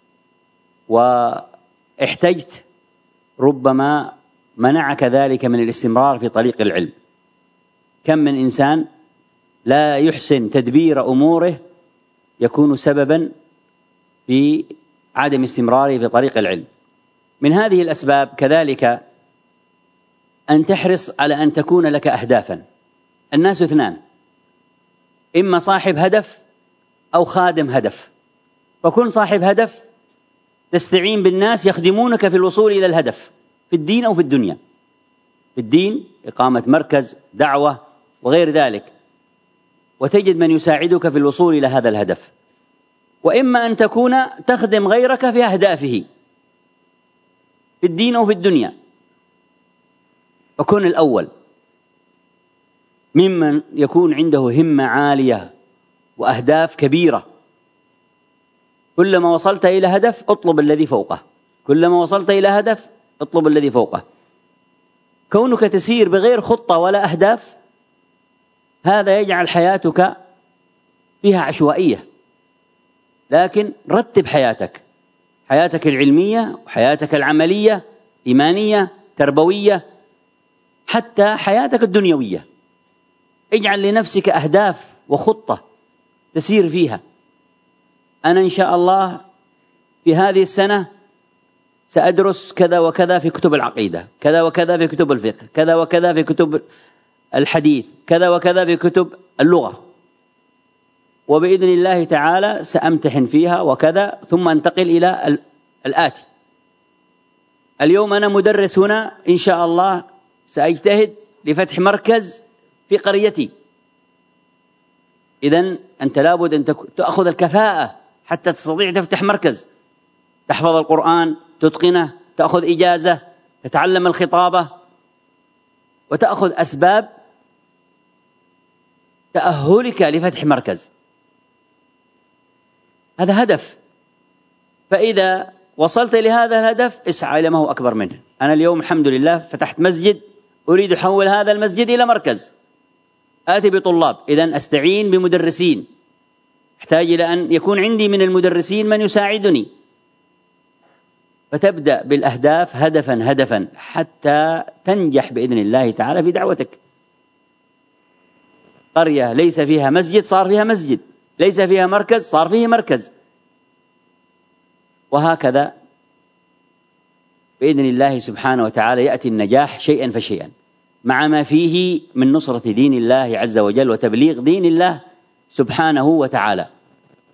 واحتجت ربما منعك ذلك من الاستمرار في طريق العلم. كم من إنسان لا يحسن تدبير أموره يكون سببا في عدم استمراره في طريق العلم. من هذه الأسباب كذلك أن تحرص على أن تكون لك أهدافا. الناس اثنان، إما صاحب هدف أو خادم هدف. فكن صاحب هدف تستعين بالناس يخدمونك في الوصول إلى الهدف في الدين أو في الدنيا. في الدين إقامة مركز دعوة وغير ذلك، وتجد من يساعدك في الوصول إلى هذا الهدف. وإما أن تكون تخدم غيرك في أهدافه في الدين أو في الدنيا. فكن الأول ممن يكون عنده همة عالية وأهداف كبيرة. كلما وصلت إلى هدف اطلب الذي فوقه، كلما وصلت إلى هدف اطلب الذي فوقه. كونك تسير بغير خطة ولا أهداف هذا يجعل حياتك فيها عشوائية. لكن رتب حياتك، حياتك العلمية وحياتك العملية، إيمانية، تربوية، حتى حياتك الدنيوية. اجعل لنفسك أهداف وخطة تسير فيها. أنا إن شاء الله في هذه السنة سأدرس كذا وكذا في كتب العقيدة، كذا وكذا في كتب الفقه، كذا وكذا في كتب الحديث، كذا وكذا في كتب اللغة، وبإذن الله تعالى سأمتحن فيها وكذا، ثم أنتقل إلى الآتي. اليوم أنا مدرس هنا إن شاء الله سأجتهد لفتح مركز في قريتي. إذن أنت لابد أن تأخذ الكفاءة حتى تستطيع تفتح مركز، تحفظ القرآن، تتقنه، تأخذ إجازة، تتعلم الخطابة، وتأخذ أسباب تأهلك لفتح مركز. هذا هدف. فإذا وصلت لهذا الهدف اسعى إلى ما هو أكبر منه. أنا اليوم الحمد لله فتحت مسجد، أريد أحول هذا المسجد إلى مركز، آتي بطلاب، إذن أستعين بمدرسين، أحتاج إلى أن يكون عندي من المدرسين من يساعدني. فتبدأ بالأهداف هدفا هدفا حتى تنجح بإذن الله تعالى في دعوتك. قرية ليس فيها مسجد صار فيها مسجد، ليس فيها مركز صار فيه مركز، وهكذا بإذن الله سبحانه وتعالى يأتي النجاح شيئا فشيئا، مع ما فيه من نصرة دين الله عز وجل وتبليغ دين الله سبحانه وتعالى.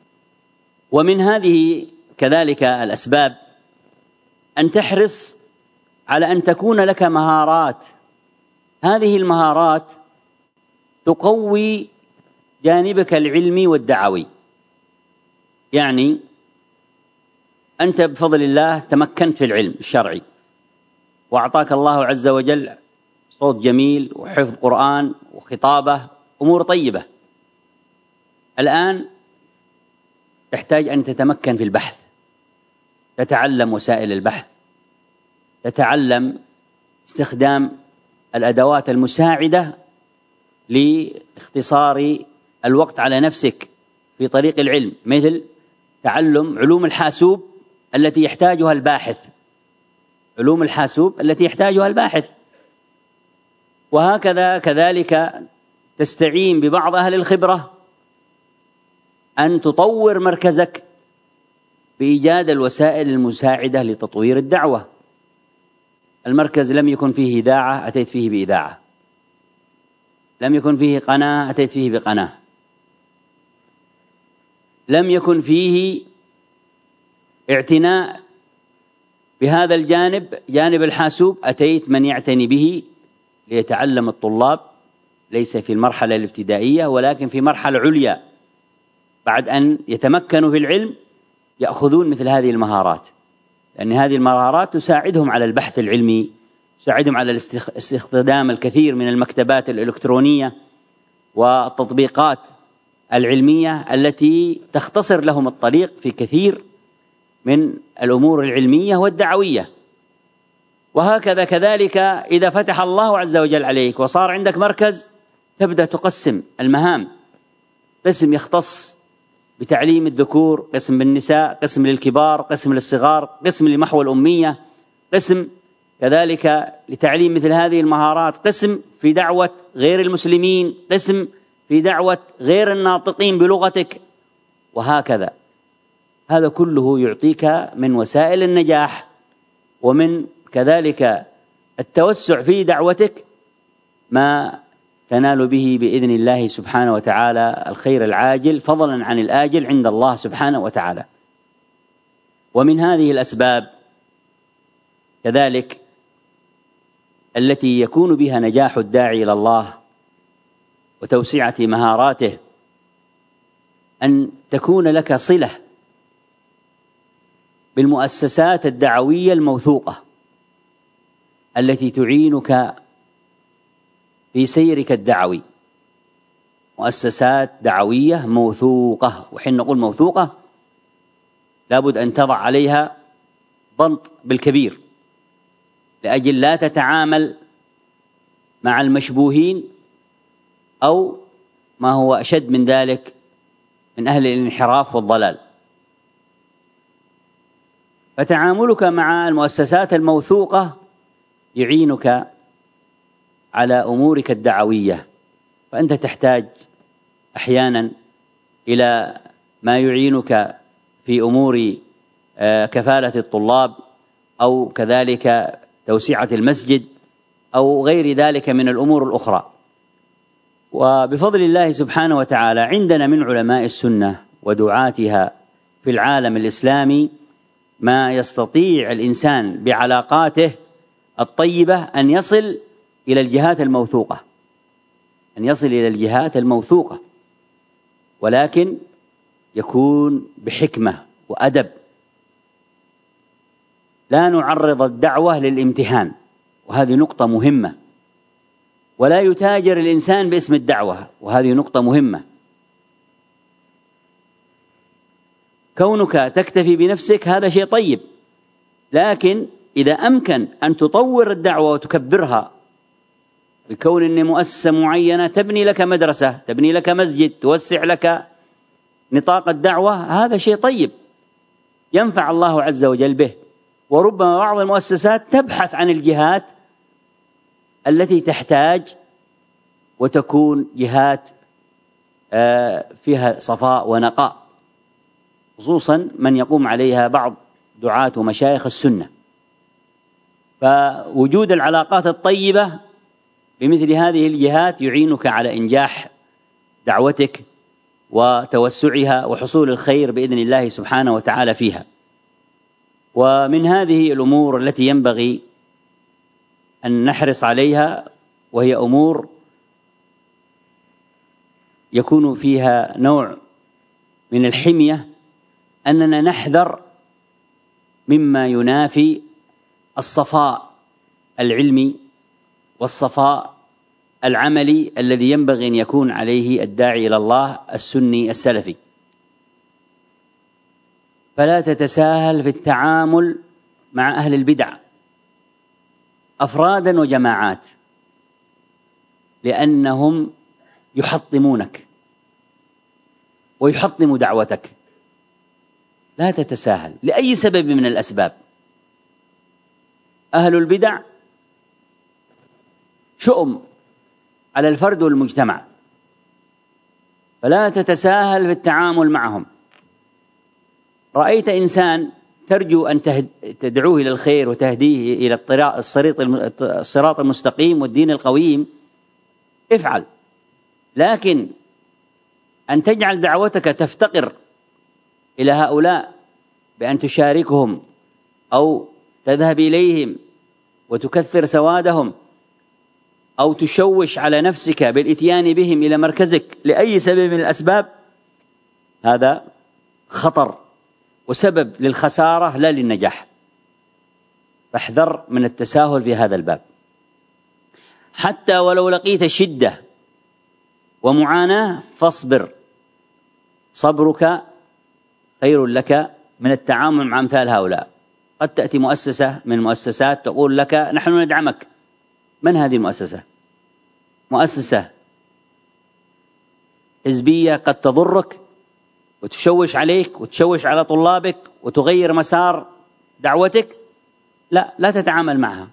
ومن هذه كذلك الأسباب أن تحرص على أن تكون لك مهارات، هذه المهارات تقوي جانبك العلمي والدعوي. يعني أنت بفضل الله تمكنت في العلم الشرعي، وأعطاك الله عز وجل صوت جميل وحفظ قرآن وخطابة، أمور طيبة. الآن تحتاج أن تتمكن في البحث، تتعلم وسائل البحث، تتعلم استخدام الأدوات المساعدة لاختصار الوقت على نفسك في طريق العلم، مثل تعلم علوم الحاسوب التي يحتاجها الباحث، علوم الحاسوب التي يحتاجها الباحث. وهكذا كذلك تستعين ببعض أهل الخبرة أن تطور مركزك بإيجاد الوسائل المساعدة لتطوير الدعوة. المركز لم يكن فيه إذاعة، أتيت فيه بإذاعة. لم يكن فيه قناة، أتيت فيه بقناة. لم يكن فيه اعتناء بهذا الجانب، جانب الحاسوب، أتيت من يعتني به ليتعلم الطلاب، ليس في المرحلة الابتدائية ولكن في مرحلة عليا، بعد أن يتمكنوا في العلم يأخذون مثل هذه المهارات، لأن هذه المهارات تساعدهم على البحث العلمي، تساعدهم على استخدام الكثير من المكتبات الإلكترونية والتطبيقات العلمية التي تختصر لهم الطريق في كثير من الأمور العلمية والدعوية. وهكذا كذلك إذا فتح الله عز وجل عليك وصار عندك مركز، تبدأ تقسم المهام، قسم يختص بتعليم الذكور، قسم بالنساء، قسم للكبار، قسم للصغار، قسم لمحو الأمية، قسم كذلك لتعليم مثل هذه المهارات، قسم في دعوة غير المسلمين، قسم في دعوة غير الناطقين بلغتك، وهكذا. هذا كله يعطيك من وسائل النجاح ومن كذلك التوسع في دعوتك ما تنال به بإذن الله سبحانه وتعالى الخير العاجل فضلا عن الآجل عند الله سبحانه وتعالى. ومن هذه الأسباب كذلك التي يكون بها نجاح الداعي إلى الله وتوسعة مهاراته أن تكون لك صلة بالمؤسسات الدعوية الموثوقة التي تعينك في سيرك الدعوي. مؤسسات دعوية موثوقة، وحين نقول موثوقة لابد أن تضع عليها ضنط بالكبير لأجل لا تتعامل مع المشبوهين أو ما هو أشد من ذلك من أهل الانحراف والضلال. فتعاملك مع المؤسسات الموثوقة يعينك على أمورك الدعوية، فأنت تحتاج أحيانا إلى ما يعينك في أمور كفالة الطلاب أو كذلك توسعة المسجد أو غير ذلك من الأمور الأخرى. وبفضل الله سبحانه وتعالى عندنا من علماء السنة ودعاتها في العالم الإسلامي ما يستطيع الإنسان بعلاقاته الطيبة أن يصل إلى الجهات الموثوقة، أن يصل إلى الجهات الموثوقة، ولكن يكون بحكمة وأدب. لا نعرض الدعوة للامتحان، وهذه نقطة مهمة، ولا يتاجر الإنسان باسم الدعوة، وهذه نقطة مهمة. كونك تكتفي بنفسك هذا شيء طيب، لكن إذا أمكن أن تطور الدعوة وتكبرها بكون أن مؤسسة معينة تبني لك مدرسة، تبني لك مسجد، توسع لك نطاق الدعوة، هذا شيء طيب ينفع الله عز وجل به. وربما بعض المؤسسات تبحث عن الجهات التي تحتاج وتكون جهات فيها صفاء ونقاء، خصوصا من يقوم عليها بعض دعاة ومشايخ السنة. فوجود العلاقات الطيبة بمثل هذه الجهات يعينك على إنجاح دعوتك وتوسعها وحصول الخير بإذن الله سبحانه وتعالى فيها. ومن هذه الأمور التي ينبغي أن نحرص عليها، وهي أمور يكون فيها نوع من الحمية، أننا نحذر مما ينافي الصفاء العلمي والصفاء العملي الذي ينبغي أن يكون عليه الداعي إلى الله السني السلفي. فلا تتساهل في التعامل مع أهل البدع أفرادا وجماعات، لأنهم يحطمونك ويحطم دعوتك. لا تتساهل لأي سبب من الأسباب. أهل البدع شؤم على الفرد والمجتمع، فلا تتساهل في التعامل معهم. رأيت إنسان ترجو أن تدعوه إلى الخير وتهديه إلى الصراط المستقيم والدين القويم، افعل، لكن أن تجعل دعوتك تفتقر إلى هؤلاء بأن تشاركهم أو تذهب إليهم وتكثر سوادهم أو تشوش على نفسك بالإتيان بهم إلى مركزك لأي سبب من الأسباب، هذا خطر وسبب للخسارة لا للنجاح. فاحذر من التساهل في هذا الباب. حتى ولو لقيت شدة ومعاناة فاصبر، صبرك خير لك من التعامل مع أمثال هؤلاء. قد تأتي مؤسسة من المؤسسات تقول لك نحن ندعمك. من هذه المؤسسة؟ مؤسسة حزبية قد تضرك وتشوش عليك وتشوش على طلابك وتغير مسار دعوتك. لا لا تتعامل معها،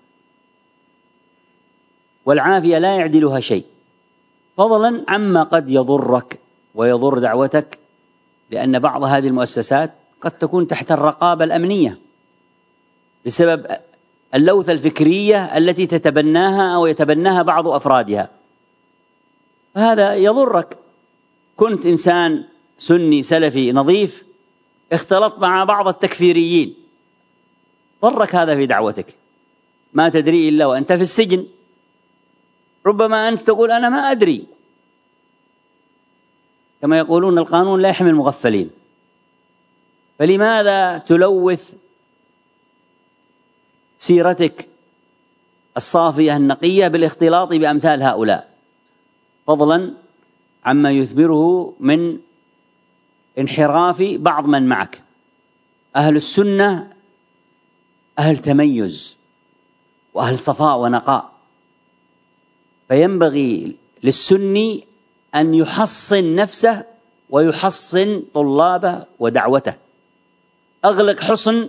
والعافية لا يعدلها شيء، فضلا عما قد يضرك ويضر دعوتك، لأن بعض هذه المؤسسات قد تكون تحت الرقابة الأمنية بسبب اللوثة الفكرية التي تتبناها أو يتبناها بعض أفرادها، هذا يضرك. كنت إنسان سني سلفي نظيف، اختلط مع بعض التكفيريين، ضرك هذا في دعوتك، ما تدري إلا وأنت في السجن. ربما أنت تقول أنا ما أدري، كما يقولون القانون لا يحمي المغفلين. فلماذا تلوث سيرتك الصافية النقية بالاختلاط بأمثال هؤلاء، فضلا عما يثمره من انحراف بعض من معك. أهل السنة أهل تميز وأهل صفاء ونقاء، فينبغي للسني أن يحصن نفسه ويحصن طلابه ودعوته. أغلق حصن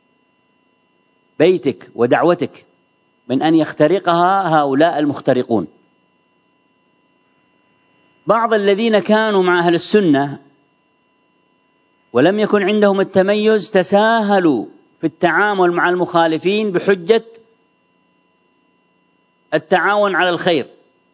بيتك ودعوتك من أن يخترقها هؤلاء المخترقون. بعض الذين كانوا مع أهل السنة ولم يكن عندهم التميز تساهلوا في التعامل مع المخالفين بحجة التعاون على الخير،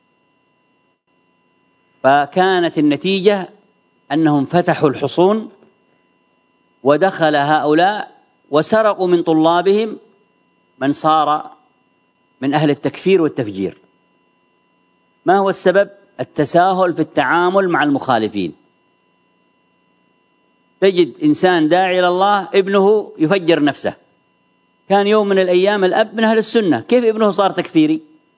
فكانت النتيجة أنهم فتحوا الحصون ودخل هؤلاء وسرقوا من طلابهم من صار من أهل التكفير والتفجير. ما هو السبب؟ التساهل في التعامل مع المخالفين. تجد إنسان داعي إلى الله ابنه يفجر نفسه، كان يوم من الأيام الأب من أهل السنة، كيف ابنه صار تكفيري؟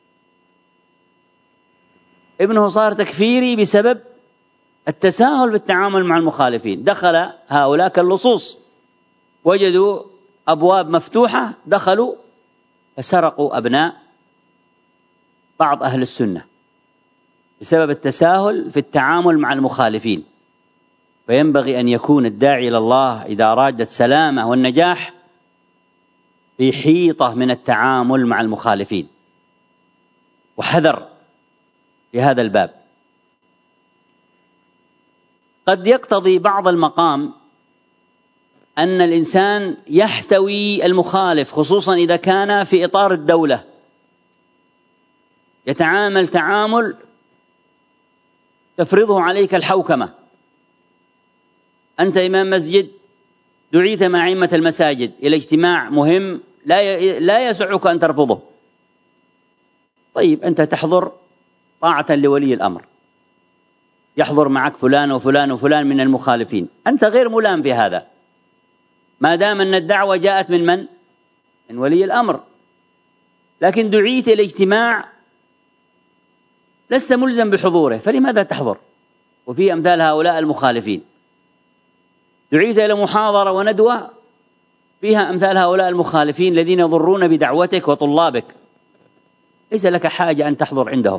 ابنه صار تكفيري بسبب التساهل في التعامل مع المخالفين. دخل هؤلاء كاللصوص، وجدوا أبواب مفتوحة، دخلوا فسرقوا أبناء بعض أهل السنة بسبب التساهل في التعامل مع المخالفين. فينبغي أن يكون الداعي إلى الله إذا أراد السلامة والنجاح في حيطة من التعامل مع المخالفين، وحذر في هذا الباب. قد يقتضي بعض المقام أن الإنسان يحتوي المخالف، خصوصا إذا كان في إطار الدولة، يتعامل تعامل تفرضه عليك الحوكمة. أنت إمام مسجد، دعيت مع أئمة المساجد إلى اجتماع مهم لا لا يسعك أن ترفضه، طيب أنت تحضر طاعة لولي الأمر، يحضر معك فلان وفلان وفلان من المخالفين، أنت غير ملام في هذا ما دام أن الدعوة جاءت من من؟ من ولي الأمر. لكن دعيت إلى اجتماع لست ملزم بحضوره، فلماذا تحضر؟ وفي أمثال هؤلاء المخالفين. دعيت إلى محاضرة وندوة فيها أمثال هؤلاء المخالفين الذين يضرون بدعوتك وطلابك، ليس لك حاجة أن تحضر عندهم.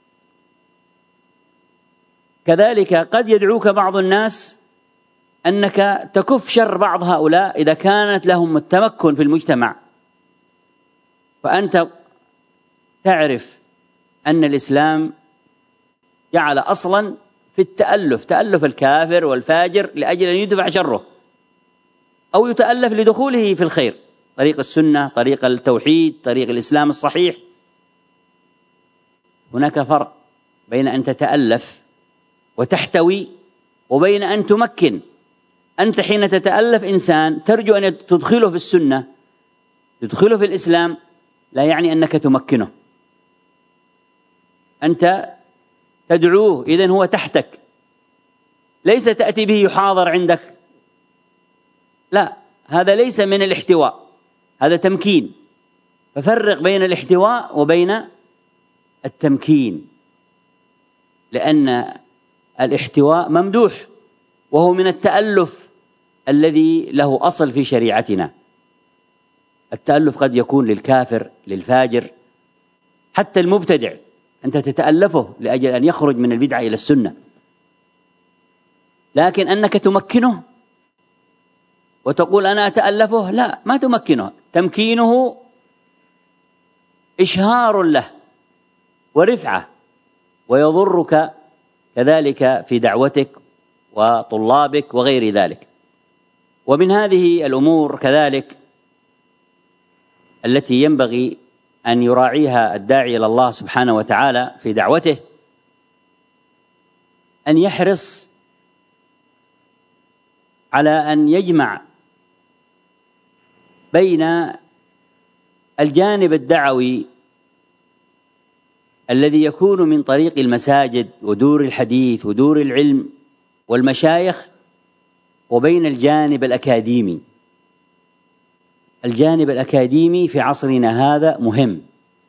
كذلك قد يدعوك بعض الناس أنك تكف شر بعض هؤلاء إذا كانت لهم التمكن في المجتمع، فأنت تعرف أن الإسلام جعل أصلا في التألف، تألف الكافر والفاجر لأجل أن يدفع شره، أو يتألف لدخوله في الخير، طريق السنة، طريق التوحيد، طريق الإسلام الصحيح. هناك فرق بين أن تتألف وتحتوي وبين أن تمكن. أنت حين تتألف إنسان ترجو أن تدخله في السنة، تدخله في الإسلام، لا يعني أنك تمكنه. أنت تدعوه، إذن هو تحتك، ليس تأتي به يحاضر عندك، لا، هذا ليس من الاحتواء، هذا تمكين. ففرق بين الاحتواء وبين التمكين، لأن الاحتواء ممدوح وهو من التألف الذي له أصل في شريعتنا. التألف قد يكون للكافر، للفاجر، حتى المبتدع أنت تتألفه لأجل أن يخرج من البدعة إلى السنة. لكن أنك تمكنه وتقول أنا أتألفه، لا، ما تمكنه. تمكينه إشهار له ورفعة، ويضرك كذلك في دعوتك وطلابك وغير ذلك. ومن هذه الأمور كذلك التي ينبغي أن يراعيها الداعي إلى الله سبحانه وتعالى في دعوته أن يحرص على أن يجمع بين الجانب الدعوي الذي يكون من طريق المساجد ودور الحديث ودور العلم والمشايخ، وبين الجانب الأكاديمي. الجانب الأكاديمي في عصرنا هذا مهم،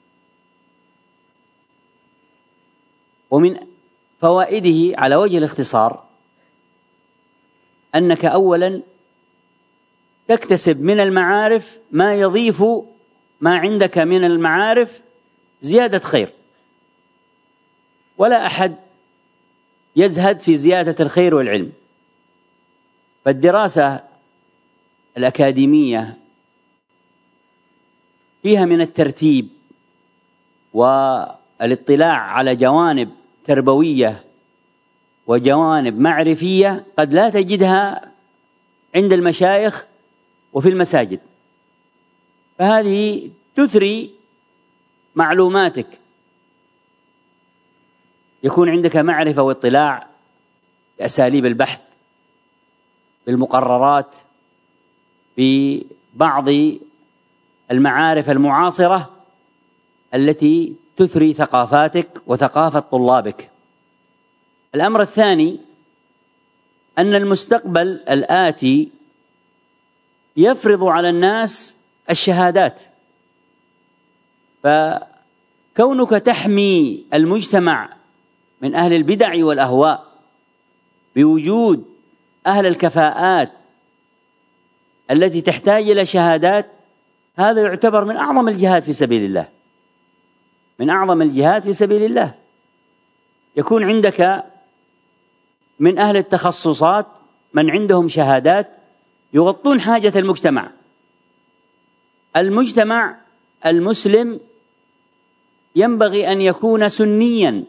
ومن فوائده على وجه الاختصار أنك أولا تكتسب من المعارف ما يضيف ما عندك من المعارف زيادة خير، ولا أحد يزهد في زيادة الخير والعلم. فالدراسة الأكاديمية فيها من الترتيب والاطلاع على جوانب تربوية وجوانب معرفية قد لا تجدها عند المشايخ وفي المساجد، فهذه تثري معلوماتك، يكون عندك معرفة واطلاع بأساليب البحث، بالمقررات، ببعض المعارف المعاصرة التي تثري ثقافاتك وثقافة طلابك. الأمر الثاني أن المستقبل الآتي يفرض على الناس الشهادات، فكونك تحمي المجتمع من أهل البدع والأهواء بوجود أهل الكفاءات التي تحتاج إلى شهادات، هذا يعتبر من أعظم الجهاد في سبيل الله، من أعظم الجهاد في سبيل الله. يكون عندك من أهل التخصصات من عندهم شهادات يغطون حاجة المجتمع. المجتمع المسلم ينبغي أن يكون سنيا.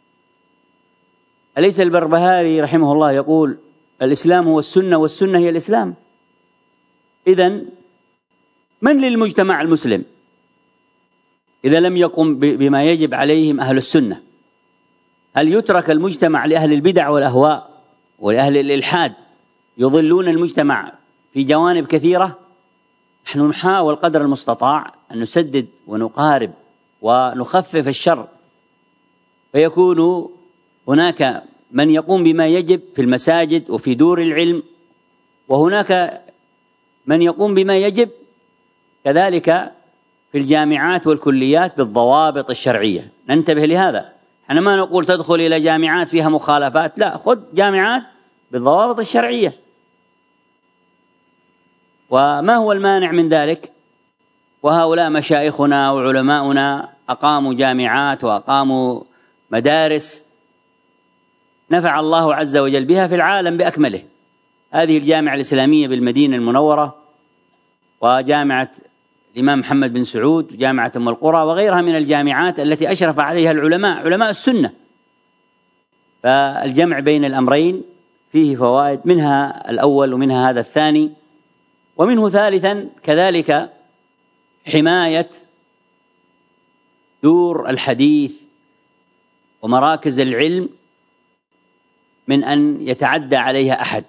أليس البربهاري رحمه الله يقول الإسلام هو السنة والسنة هي الإسلام؟ إذن من للمجتمع المسلم إذا لم يقم بما يجب عليهم أهل السنة؟ هل يترك المجتمع لأهل البدع والأهواء ولأهل الإلحاد يضلون المجتمع في جوانب كثيرة؟ نحن نحاول قدر المستطاع أن نسدد ونقارب ونخفف الشر، فيكون هناك من يقوم بما يجب في المساجد وفي دور العلم، وهناك من يقوم بما يجب كذلك في الجامعات والكليات بالضوابط الشرعية. ننتبه لهذا، أنا ما نقول تدخل إلى جامعات فيها مخالفات، لا، خذ جامعات بالضوابط الشرعية. وما هو المانع من ذلك؟ وهؤلاء مشايخنا وعلماؤنا أقاموا جامعات وأقاموا مدارس نفع الله عز وجل بها في العالم بأكمله. هذه الجامعة الإسلامية بالمدينة المنورة، وجامعة الإمام محمد بن سعود، وجامعة أم القرى، وغيرها من الجامعات التي أشرف عليها العلماء علماء السنة. فالجمع بين الأمرين فيه فوائد، منها الأول ومنها هذا الثاني، ومنه ثالثا كذلك حماية دور الحديث ومراكز العلم من أن يتعدى عليها أحد.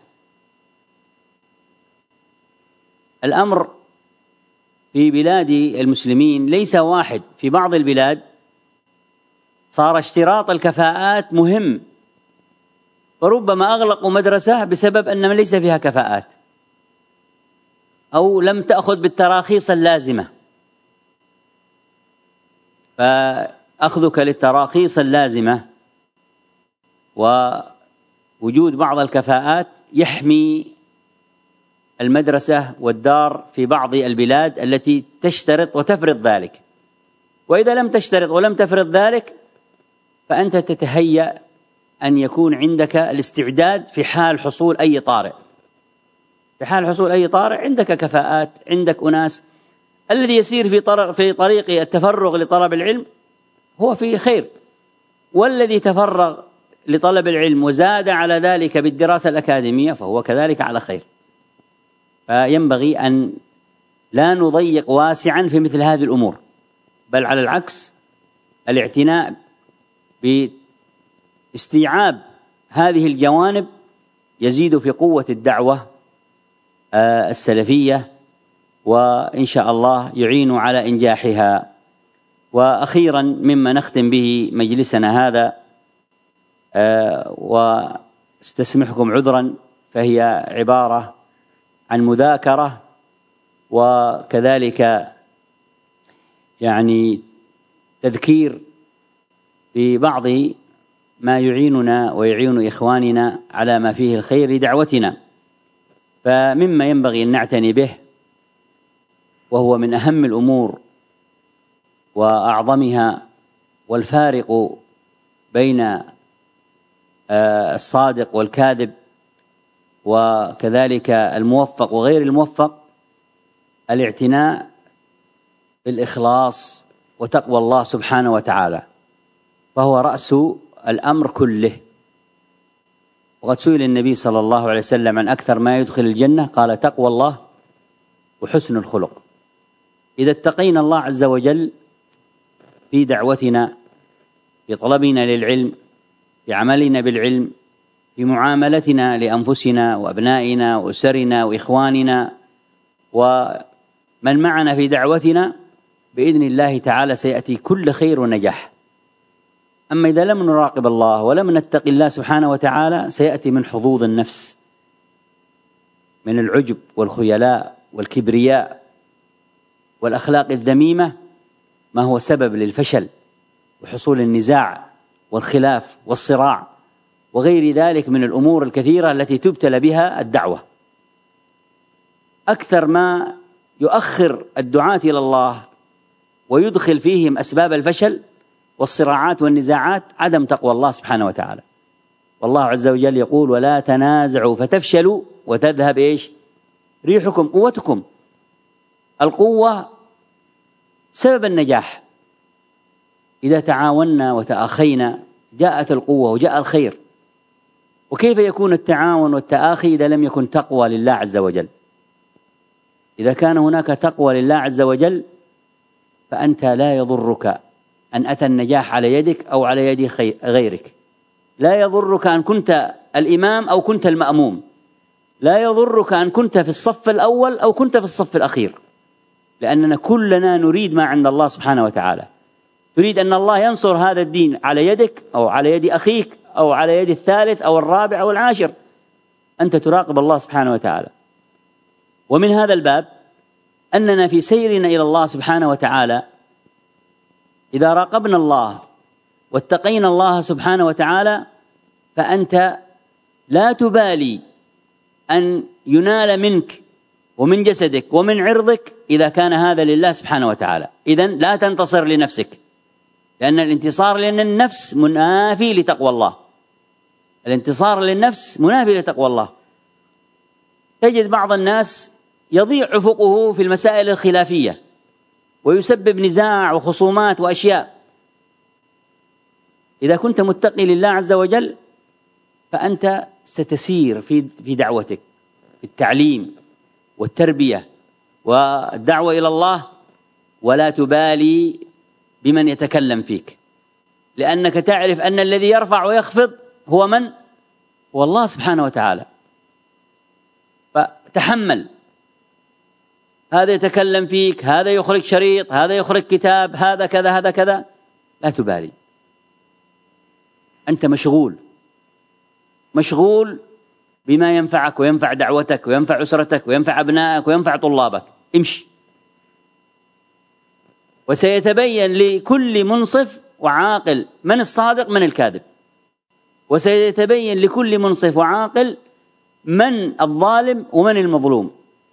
الأمر في بلاد المسلمين ليس واحد، في بعض البلاد صار اشتراط الكفاءات مهم، فربما أغلقوا مدرسة بسبب أن ليس فيها كفاءات أو لم تأخذ بالتراخيص اللازمة. فأخذك للتراخيص اللازمة ووجود بعض الكفاءات يحمي المدرسة والدار في بعض البلاد التي تشترط وتفرض ذلك. وإذا لم تشترط ولم تفرض ذلك فأنت تتهيأ أن يكون عندك الاستعداد في حال حصول أي طارئ. في حال حصول أي طارئ عندك كفاءات، عندك أناس. الذي يسير في طريق في طريق التفرغ لطلب العلم هو في خير، والذي تفرغ لطلب العلم وزاد على ذلك بالدراسة الأكاديمية فهو كذلك على خير. فينبغي أن لا نضيق واسعا في مثل هذه الأمور، بل على العكس الاعتناء باستيعاب هذه الجوانب يزيد في قوة الدعوة السلفية، وإن شاء الله يعين على إنجاحها. وأخيرا مما نختم به مجلسنا هذا، واستسمحكم عذرا، فهي عبارة عن مذاكرة وكذلك يعني تذكير ببعض ما يعيننا ويعين إخواننا على ما فيه الخير لدعوتنا. فمما ينبغي أن نعتني به، وهو من أهم الأمور وأعظمها، والفارق بين الصادق والكاذب وكذلك الموفق وغير الموفق، الاعتناء بالإخلاص وتقوى الله سبحانه وتعالى، فهو رأس الأمر كله. وقد سئل النبي صلى الله عليه وسلم عن أكثر ما يدخل الجنة، قال تقوى الله وحسن الخلق. إذا اتقينا الله عز وجل في دعوتنا، في طلبنا للعلم، في عملنا بالعلم، في معاملتنا لأنفسنا وأبنائنا وأسرنا وإخواننا ومن معنا في دعوتنا، بإذن الله تعالى سيأتي كل خير ونجاح. أما إذا لم نراقب الله ولم نتقي الله سبحانه وتعالى سيأتي من حظوظ النفس، من العجب والخيلاء والكبرياء والأخلاق الذميمة، ما هو سبب للفشل وحصول النزاع والخلاف والصراع وغير ذلك من الأمور الكثيرة التي تبتلى بها الدعوة. أكثر ما يؤخر الدعاة إلى الله ويدخل فيهم أسباب الفشل والصراعات والنزاعات عدم تقوى الله سبحانه وتعالى. والله عز وجل يقول ولا تنازعوا فتفشلوا وتذهب إيش ريحكم. قوتكم، القوة سبب النجاح. إذا تعاوننا وتآخينا جاءت القوة وجاء الخير. وكيف يكون التعاون والتآخي إذا لم يكن تقوى لله عز وجل؟ إذا كان هناك تقوى لله عز وجل فأنت لا يضرك أن أتى النجاح على يدك أو على يد غيرك، لا يضرك أن كنت الإمام أو كنت المأموم، لا يضرك أن كنت في الصف الأول أو كنت في الصف الأخير، لأننا كلنا نريد ما عند الله سبحانه وتعالى. تريد أن الله ينصر هذا الدين على يدك أو على يد أخيك أو على يد الثالث أو الرابع أو العاشر، أنت تراقب الله سبحانه وتعالى. ومن هذا الباب أننا في سيرنا إلى الله سبحانه وتعالى إذا راقبنا الله واتقينا الله سبحانه وتعالى فأنت لا تبالي أن ينال منك ومن جسدك ومن عرضك إذا كان هذا لله سبحانه وتعالى. إذن لا تنتصر لنفسك، لأن الانتصار لأن النفس منافي لتقوى الله. الانتصار للنفس منافي لتقوى الله. تجد بعض الناس يضيع أفقه في المسائل الخلافية ويسبب نزاع وخصومات وأشياء. إذا كنت متقي لله عز وجل فأنت ستسير في في دعوتك، في التعليم والتربية والدعوة إلى الله، ولا تبالي بمن يتكلم فيك، لأنك تعرف أن الذي يرفع ويخفض هو من؟ هو الله سبحانه وتعالى. فتحمل، هذا يتكلم فيك، هذا يخرج شريط، هذا يخرج كتاب، هذا كذا هذا كذا، لا تبالي. أنت مشغول مشغول بما ينفعك وينفع دعوتك وينفع أسرتك وينفع أبنائك وينفع طلابك. امشي، وسيتبين لكل منصف وعاقل من الصادق من الكاذب، وسيتبين لكل منصف وعاقل من الظالم ومن المظلوم.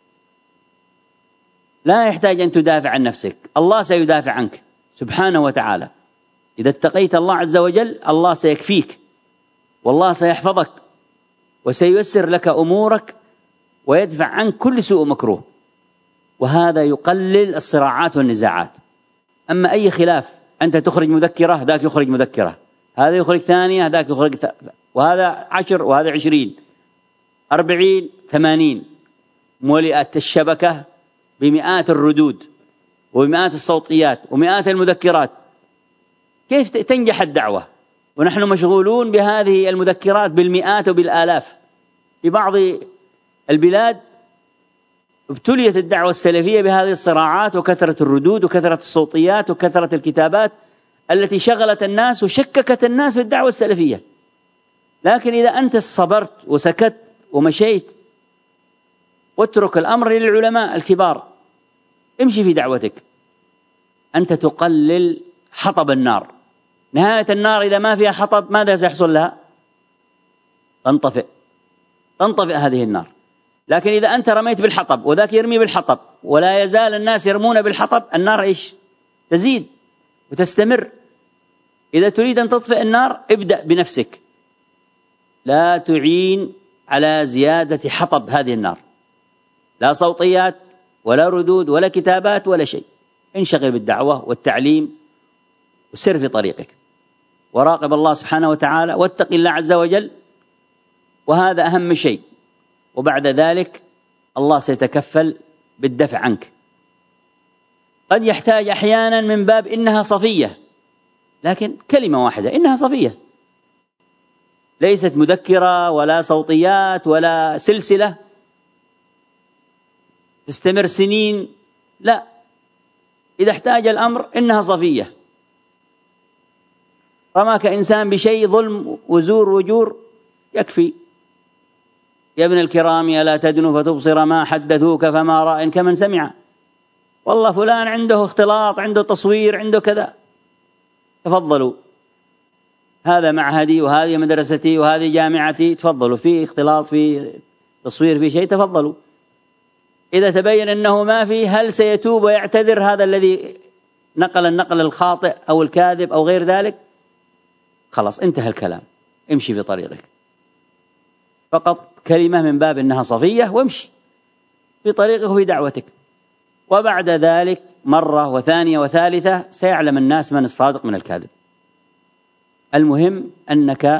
لا يحتاج أن تدافع عن نفسك، الله سيدافع عنك سبحانه وتعالى. إذا اتقيت الله عز وجل الله سيكفيك، والله سيحفظك وسييسر لك أمورك ويدفع عنك كل سوء مكروه، وهذا يقلل الصراعات والنزاعات. أما أي خلاف، أنت تخرج مذكرة ذاك يخرج مذكرة، هذا يخرج ثانية ذاك يخرج ث... وهذا عشر وهذا عشرين أربعين ثمانين، مولئت الشبكة بمئات الردود وبمئات الصوتيات ومئات المذكرات. كيف تنجح الدعوة ونحن مشغولون بهذه المذكرات بالمئات وبالآلاف؟ في بعض البلاد ابتليت الدعوة السلفية بهذه الصراعات وكثرة الردود وكثرة الصوتيات وكثرة الكتابات التي شغلت الناس وشككت الناس في الدعوة السلفية. لكن إذا أنت صبرت وسكت ومشيت واترك الأمر للعلماء الكبار، امشي في دعوتك، أنت تقلل حطب النار. نهاية النار إذا ما فيها حطب ماذا سيحصل لها؟ تنطفئ تنطفئ هذه النار. لكن إذا أنت رميت بالحطب وذاك يرمي بالحطب ولا يزال الناس يرمون بالحطب، النار إيش؟ تزيد وتستمر. إذا تريد أن تطفئ النار ابدأ بنفسك، لا تعين على زيادة حطب هذه النار، لا صوتيات ولا ردود ولا كتابات ولا شيء. انشغل بالدعوة والتعليم وسر في طريقك، وراقب الله سبحانه وتعالى واتق الله عز وجل، وهذا أهم شيء. وبعد ذلك الله سيتكفل بالدفع عنك. قد يحتاج أحيانا من باب إنها صفية، لكن كلمة واحدة إنها صفية، ليست مذكرة ولا صوتيات ولا سلسلة تستمر سنين، لا، إذا احتاج الأمر إنها صفية. رماك إنسان بشيء ظلم وزور وجور يكفي. يا ابن الكرام ألا تدنو فتبصر ما حدثوك فما راء كمن سمع. والله فلان عنده اختلاط، عنده تصوير، عنده كذا، تفضلوا، هذا معهدي وهذه مدرستي وهذه جامعتي، تفضلوا، في اختلاط في تصوير في شيء تفضلوا. إذا تبين أنه ما في، هل سيتوب ويعتذر هذا الذي نقل النقل الخاطئ أو الكاذب أو غير ذلك؟ خلاص انتهى الكلام، امشي في طريقك. فقط كلمة من باب إنها صفية، وامشي في طريقك وفي دعوتك. وبعد ذلك مرة وثانية وثالثة سيعلم الناس من الصادق من الكاذب. المهم أنك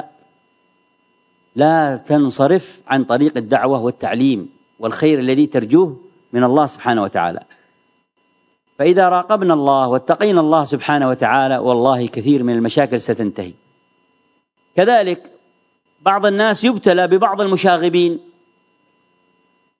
لا تنصرف عن طريق الدعوة والتعليم والخير الذي ترجوه من الله سبحانه وتعالى. فإذا راقبنا الله واتقينا الله سبحانه وتعالى والله كثير من المشاكل ستنتهي. كذلك بعض الناس يبتلى ببعض المشاغبين.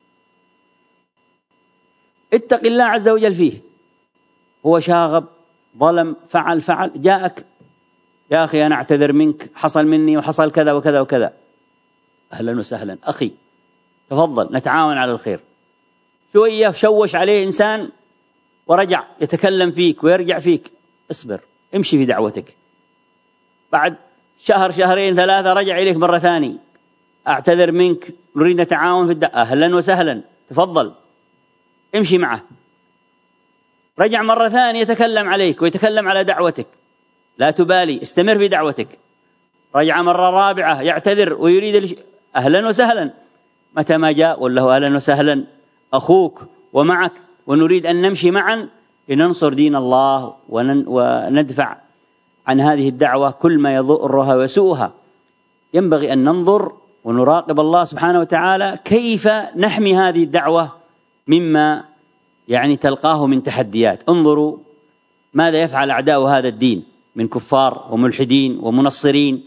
اتق الله عز وجل فيه، هو شاغب ظلم، فعل فعل جاءك يا أخي أنا أعتذر منك، حصل مني وحصل كذا وكذا وكذا، أهلا وسهلا أخي، تفضل نتعاون على الخير. شوية شوش عليه إنسان ورجع يتكلم فيك ويرجع فيك، اصبر، امشي في دعوتك. بعد شهر شهرين ثلاثة رجع إليك مرة ثانية، أعتذر منك، نريد نتعاون في الدعوة، أهلا وسهلا، تفضل امشي معه. رجع مرة ثانية يتكلم عليك ويتكلم على دعوتك، لا تبالي، استمر في دعوتك. رجع مرة رابعة يعتذر ويريد، أهلا وسهلا، متى ما جاء والله أهلا وسهلا أخوك ومعك، ونريد أن نمشي معا لننصر دين الله وندفع عن هذه الدعوة كل ما يضرها ويسوءها. ينبغي أن ننظر ونراقب الله سبحانه وتعالى كيف نحمي هذه الدعوة مما يعني تلقاه من تحديات. انظروا ماذا يفعل أعداء هذا الدين من كفار وملحدين ومنصرين،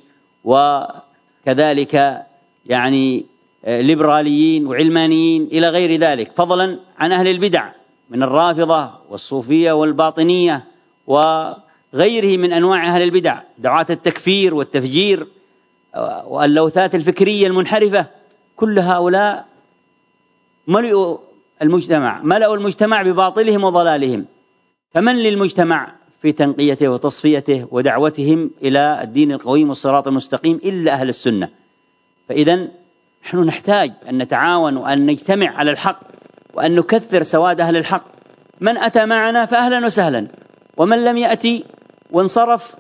وكذلك يعني ليبراليين وعلمانيين إلى غير ذلك، فضلا عن أهل البدع من الرافضة والصوفية والباطنية وغيره من أنواع أهل البدع، دعاة التكفير والتفجير واللوثات الفكرية المنحرفة. كل هؤلاء ملئوا المجتمع، ملأوا المجتمع بباطلهم وضلالهم. فمن للمجتمع في تنقيته وتصفيته ودعوتهم إلى الدين القويم والصراط المستقيم إلا أهل السنة. فإذا نحن نحتاج أن نتعاون وأن نجتمع على الحق وأن نكثر سواد أهل الحق. من أتى معنا فأهلا وسهلا، ومن لم يأتي وانصرف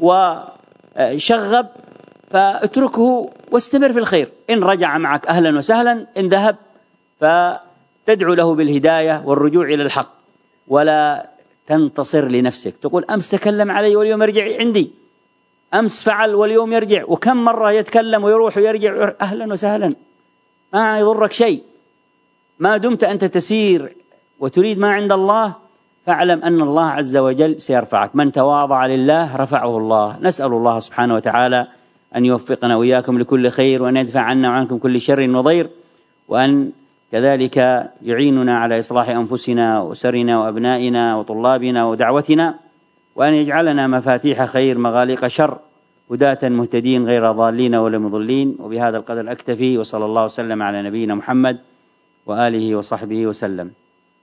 وشغب فاتركه واستمر في الخير. إن رجع معك أهلا وسهلا، إن ذهب فتدعو له بالهداية والرجوع إلى الحق، ولا تنتصر لنفسك تقول أمس تكلم علي واليوم يرجع عندي، أمس فعل واليوم يرجع، وكم مرة يتكلم ويروح ويرجع. أهلا وسهلا، ما يضرك شيء ما دمت أنت تسير وتريد ما عند الله. فاعلم أن الله عز وجل سيرفعك، من تواضع لله رفعه الله. نسأل الله سبحانه وتعالى أن يوفقنا وإياكم لكل خير، وأن يدفع عنا وعنكم كل شر وضير، وأن كذلك يعيننا على إصلاح أنفسنا وأسرنا وأبنائنا وطلابنا ودعوتنا، وأن يجعلنا مفاتيح خير مغاليق شر، هداة مهتدين غير ضالين ولا مضلين. وبهذا القدر أكتفي، وصلى الله وسلم على نبينا محمد وآله وصحبه وسلم.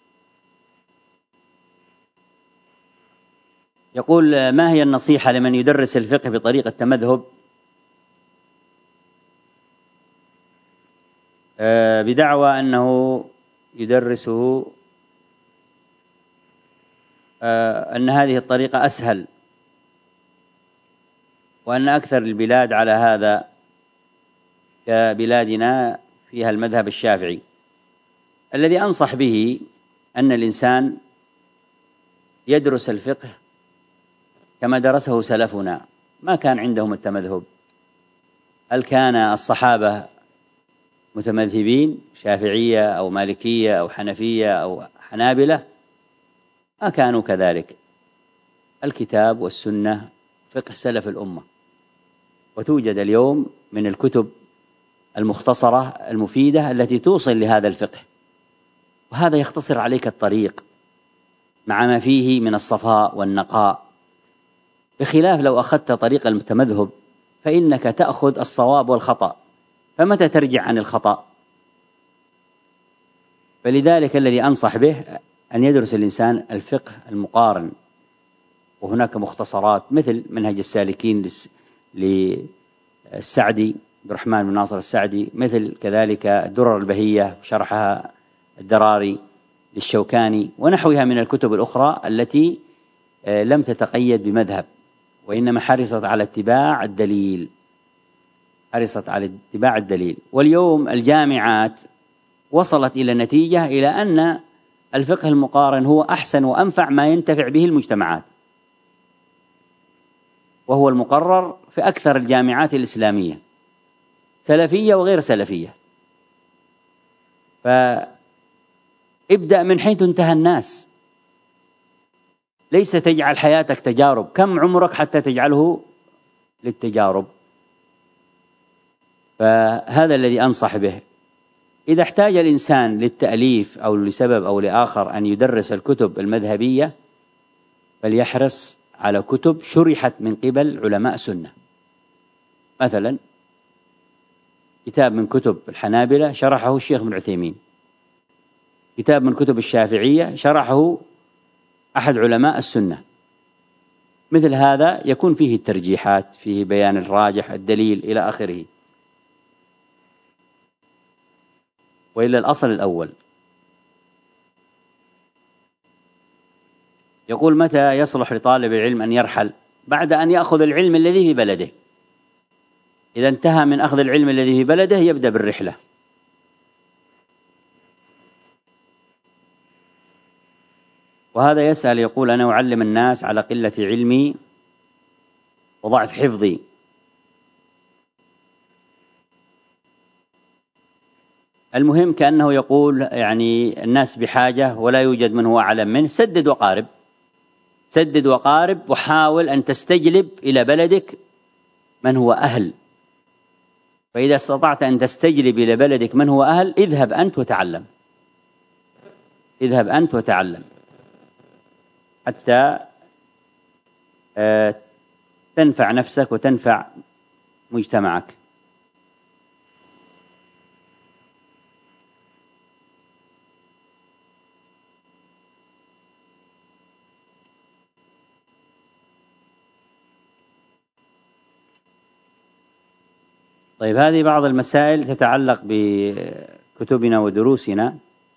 يقول: ما هي النصيحة لمن يدرس الفقه بطريقة تمذهب بدعوى أنه يدرسه أن هذه الطريقة أسهل، وأن أكثر البلاد على هذا كبلادنا فيها المذهب الشافعي؟ الذي أنصح به أن الإنسان يدرس الفقه كما درسه سلفنا. ما كان عندهم التمذهب. هل كان الصحابة متمذهبين شافعية أو مالكية أو حنفية أو حنابلة؟ ما كانوا كذلك. الكتاب والسنة فقه سلف الأمة، وتوجد اليوم من الكتب المختصرة المفيدة التي توصل لهذا الفقه، وهذا يختصر عليك الطريق مع ما فيه من الصفاء والنقاء، بخلاف لو أخذت طريق التمذهب فإنك تأخذ الصواب والخطأ، فمتى ترجع عن الخطأ؟ فلذلك الذي أنصح به أن يدرس الإنسان الفقه المقارن، وهناك مختصرات مثل منهج السالكين للسعدي عبد الرحمن بن ناصر السعدي، مثل كذلك الدرر البهية شرحها الدراري للشوكاني، ونحوها من الكتب الأخرى التي لم تتقيد بمذهب، وإنما حرصت على اتباع الدليل حرصت على اتباع الدليل. واليوم الجامعات وصلت إلى نتيجة إلى أن الفقه المقارن هو أحسن وأنفع ما ينتفع به المجتمعات، وهو المقرر في أكثر الجامعات الإسلامية سلفية وغير سلفية. فابدأ من حيث انتهى الناس، ليس تجعل حياتك تجارب. كم عمرك حتى تجعله للتجارب؟ فهذا الذي أنصح به. إذا احتاج الإنسان للتأليف أو لسبب أو لآخر أن يدرس الكتب المذهبية، فليحرص على كتب شرحت من قبل علماء السنة. مثلا كتاب من كتب الحنابلة شرحه الشيخ ابن عثيمين، كتاب من كتب الشافعية شرحه أحد علماء السنة. مثل هذا يكون فيه الترجيحات، فيه بيان الراجح، الدليل إلى آخره. وإلى الأصل الأول، يقول: متى يصلح لطالب العلم أن يرحل؟ بعد أن يأخذ العلم الذي في بلده. إذا انتهى من أخذ العلم الذي في بلده يبدأ بالرحلة. وهذا يسأل يقول: أنا أعلم الناس على قلة علمي وضعف حفظي، المهم كأنه يقول يعني الناس بحاجة ولا يوجد من هو أعلم منه. سدد وقارب، سدد وقارب، وحاول أن تستجلب إلى بلدك من هو أهل. فإذا استطعت أن تستجلب إلى بلدك من هو أهل، اذهب أنت وتعلم، اذهب أنت وتعلم حتى تنفع نفسك وتنفع مجتمعك. طيب، هذه بعض المسائل تتعلق بكتبنا ودروسنا،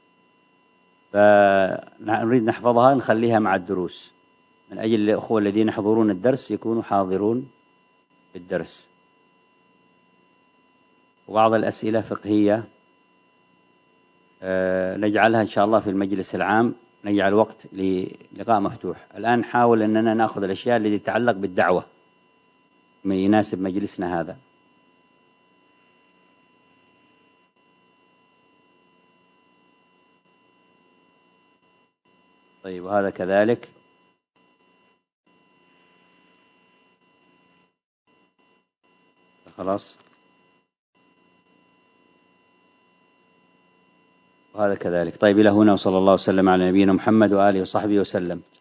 فنريد نحفظها نخليها مع الدروس من أجل الأخوة الذين يحضرون الدرس يكونوا حاضرون بالدرس. وبعض الأسئلة فقهية نجعلها إن شاء الله في المجلس العام، نجعل وقت للقاء مفتوح. الآن نحاول أننا نأخذ الأشياء التي تتعلق بالدعوة ما يناسب مجلسنا هذا. طيب، وهذا كذلك. خلاص، وهذا كذلك. طيب، إلى هنا، وصلى الله وسلم على نبينا محمد وآله وصحبه وسلم.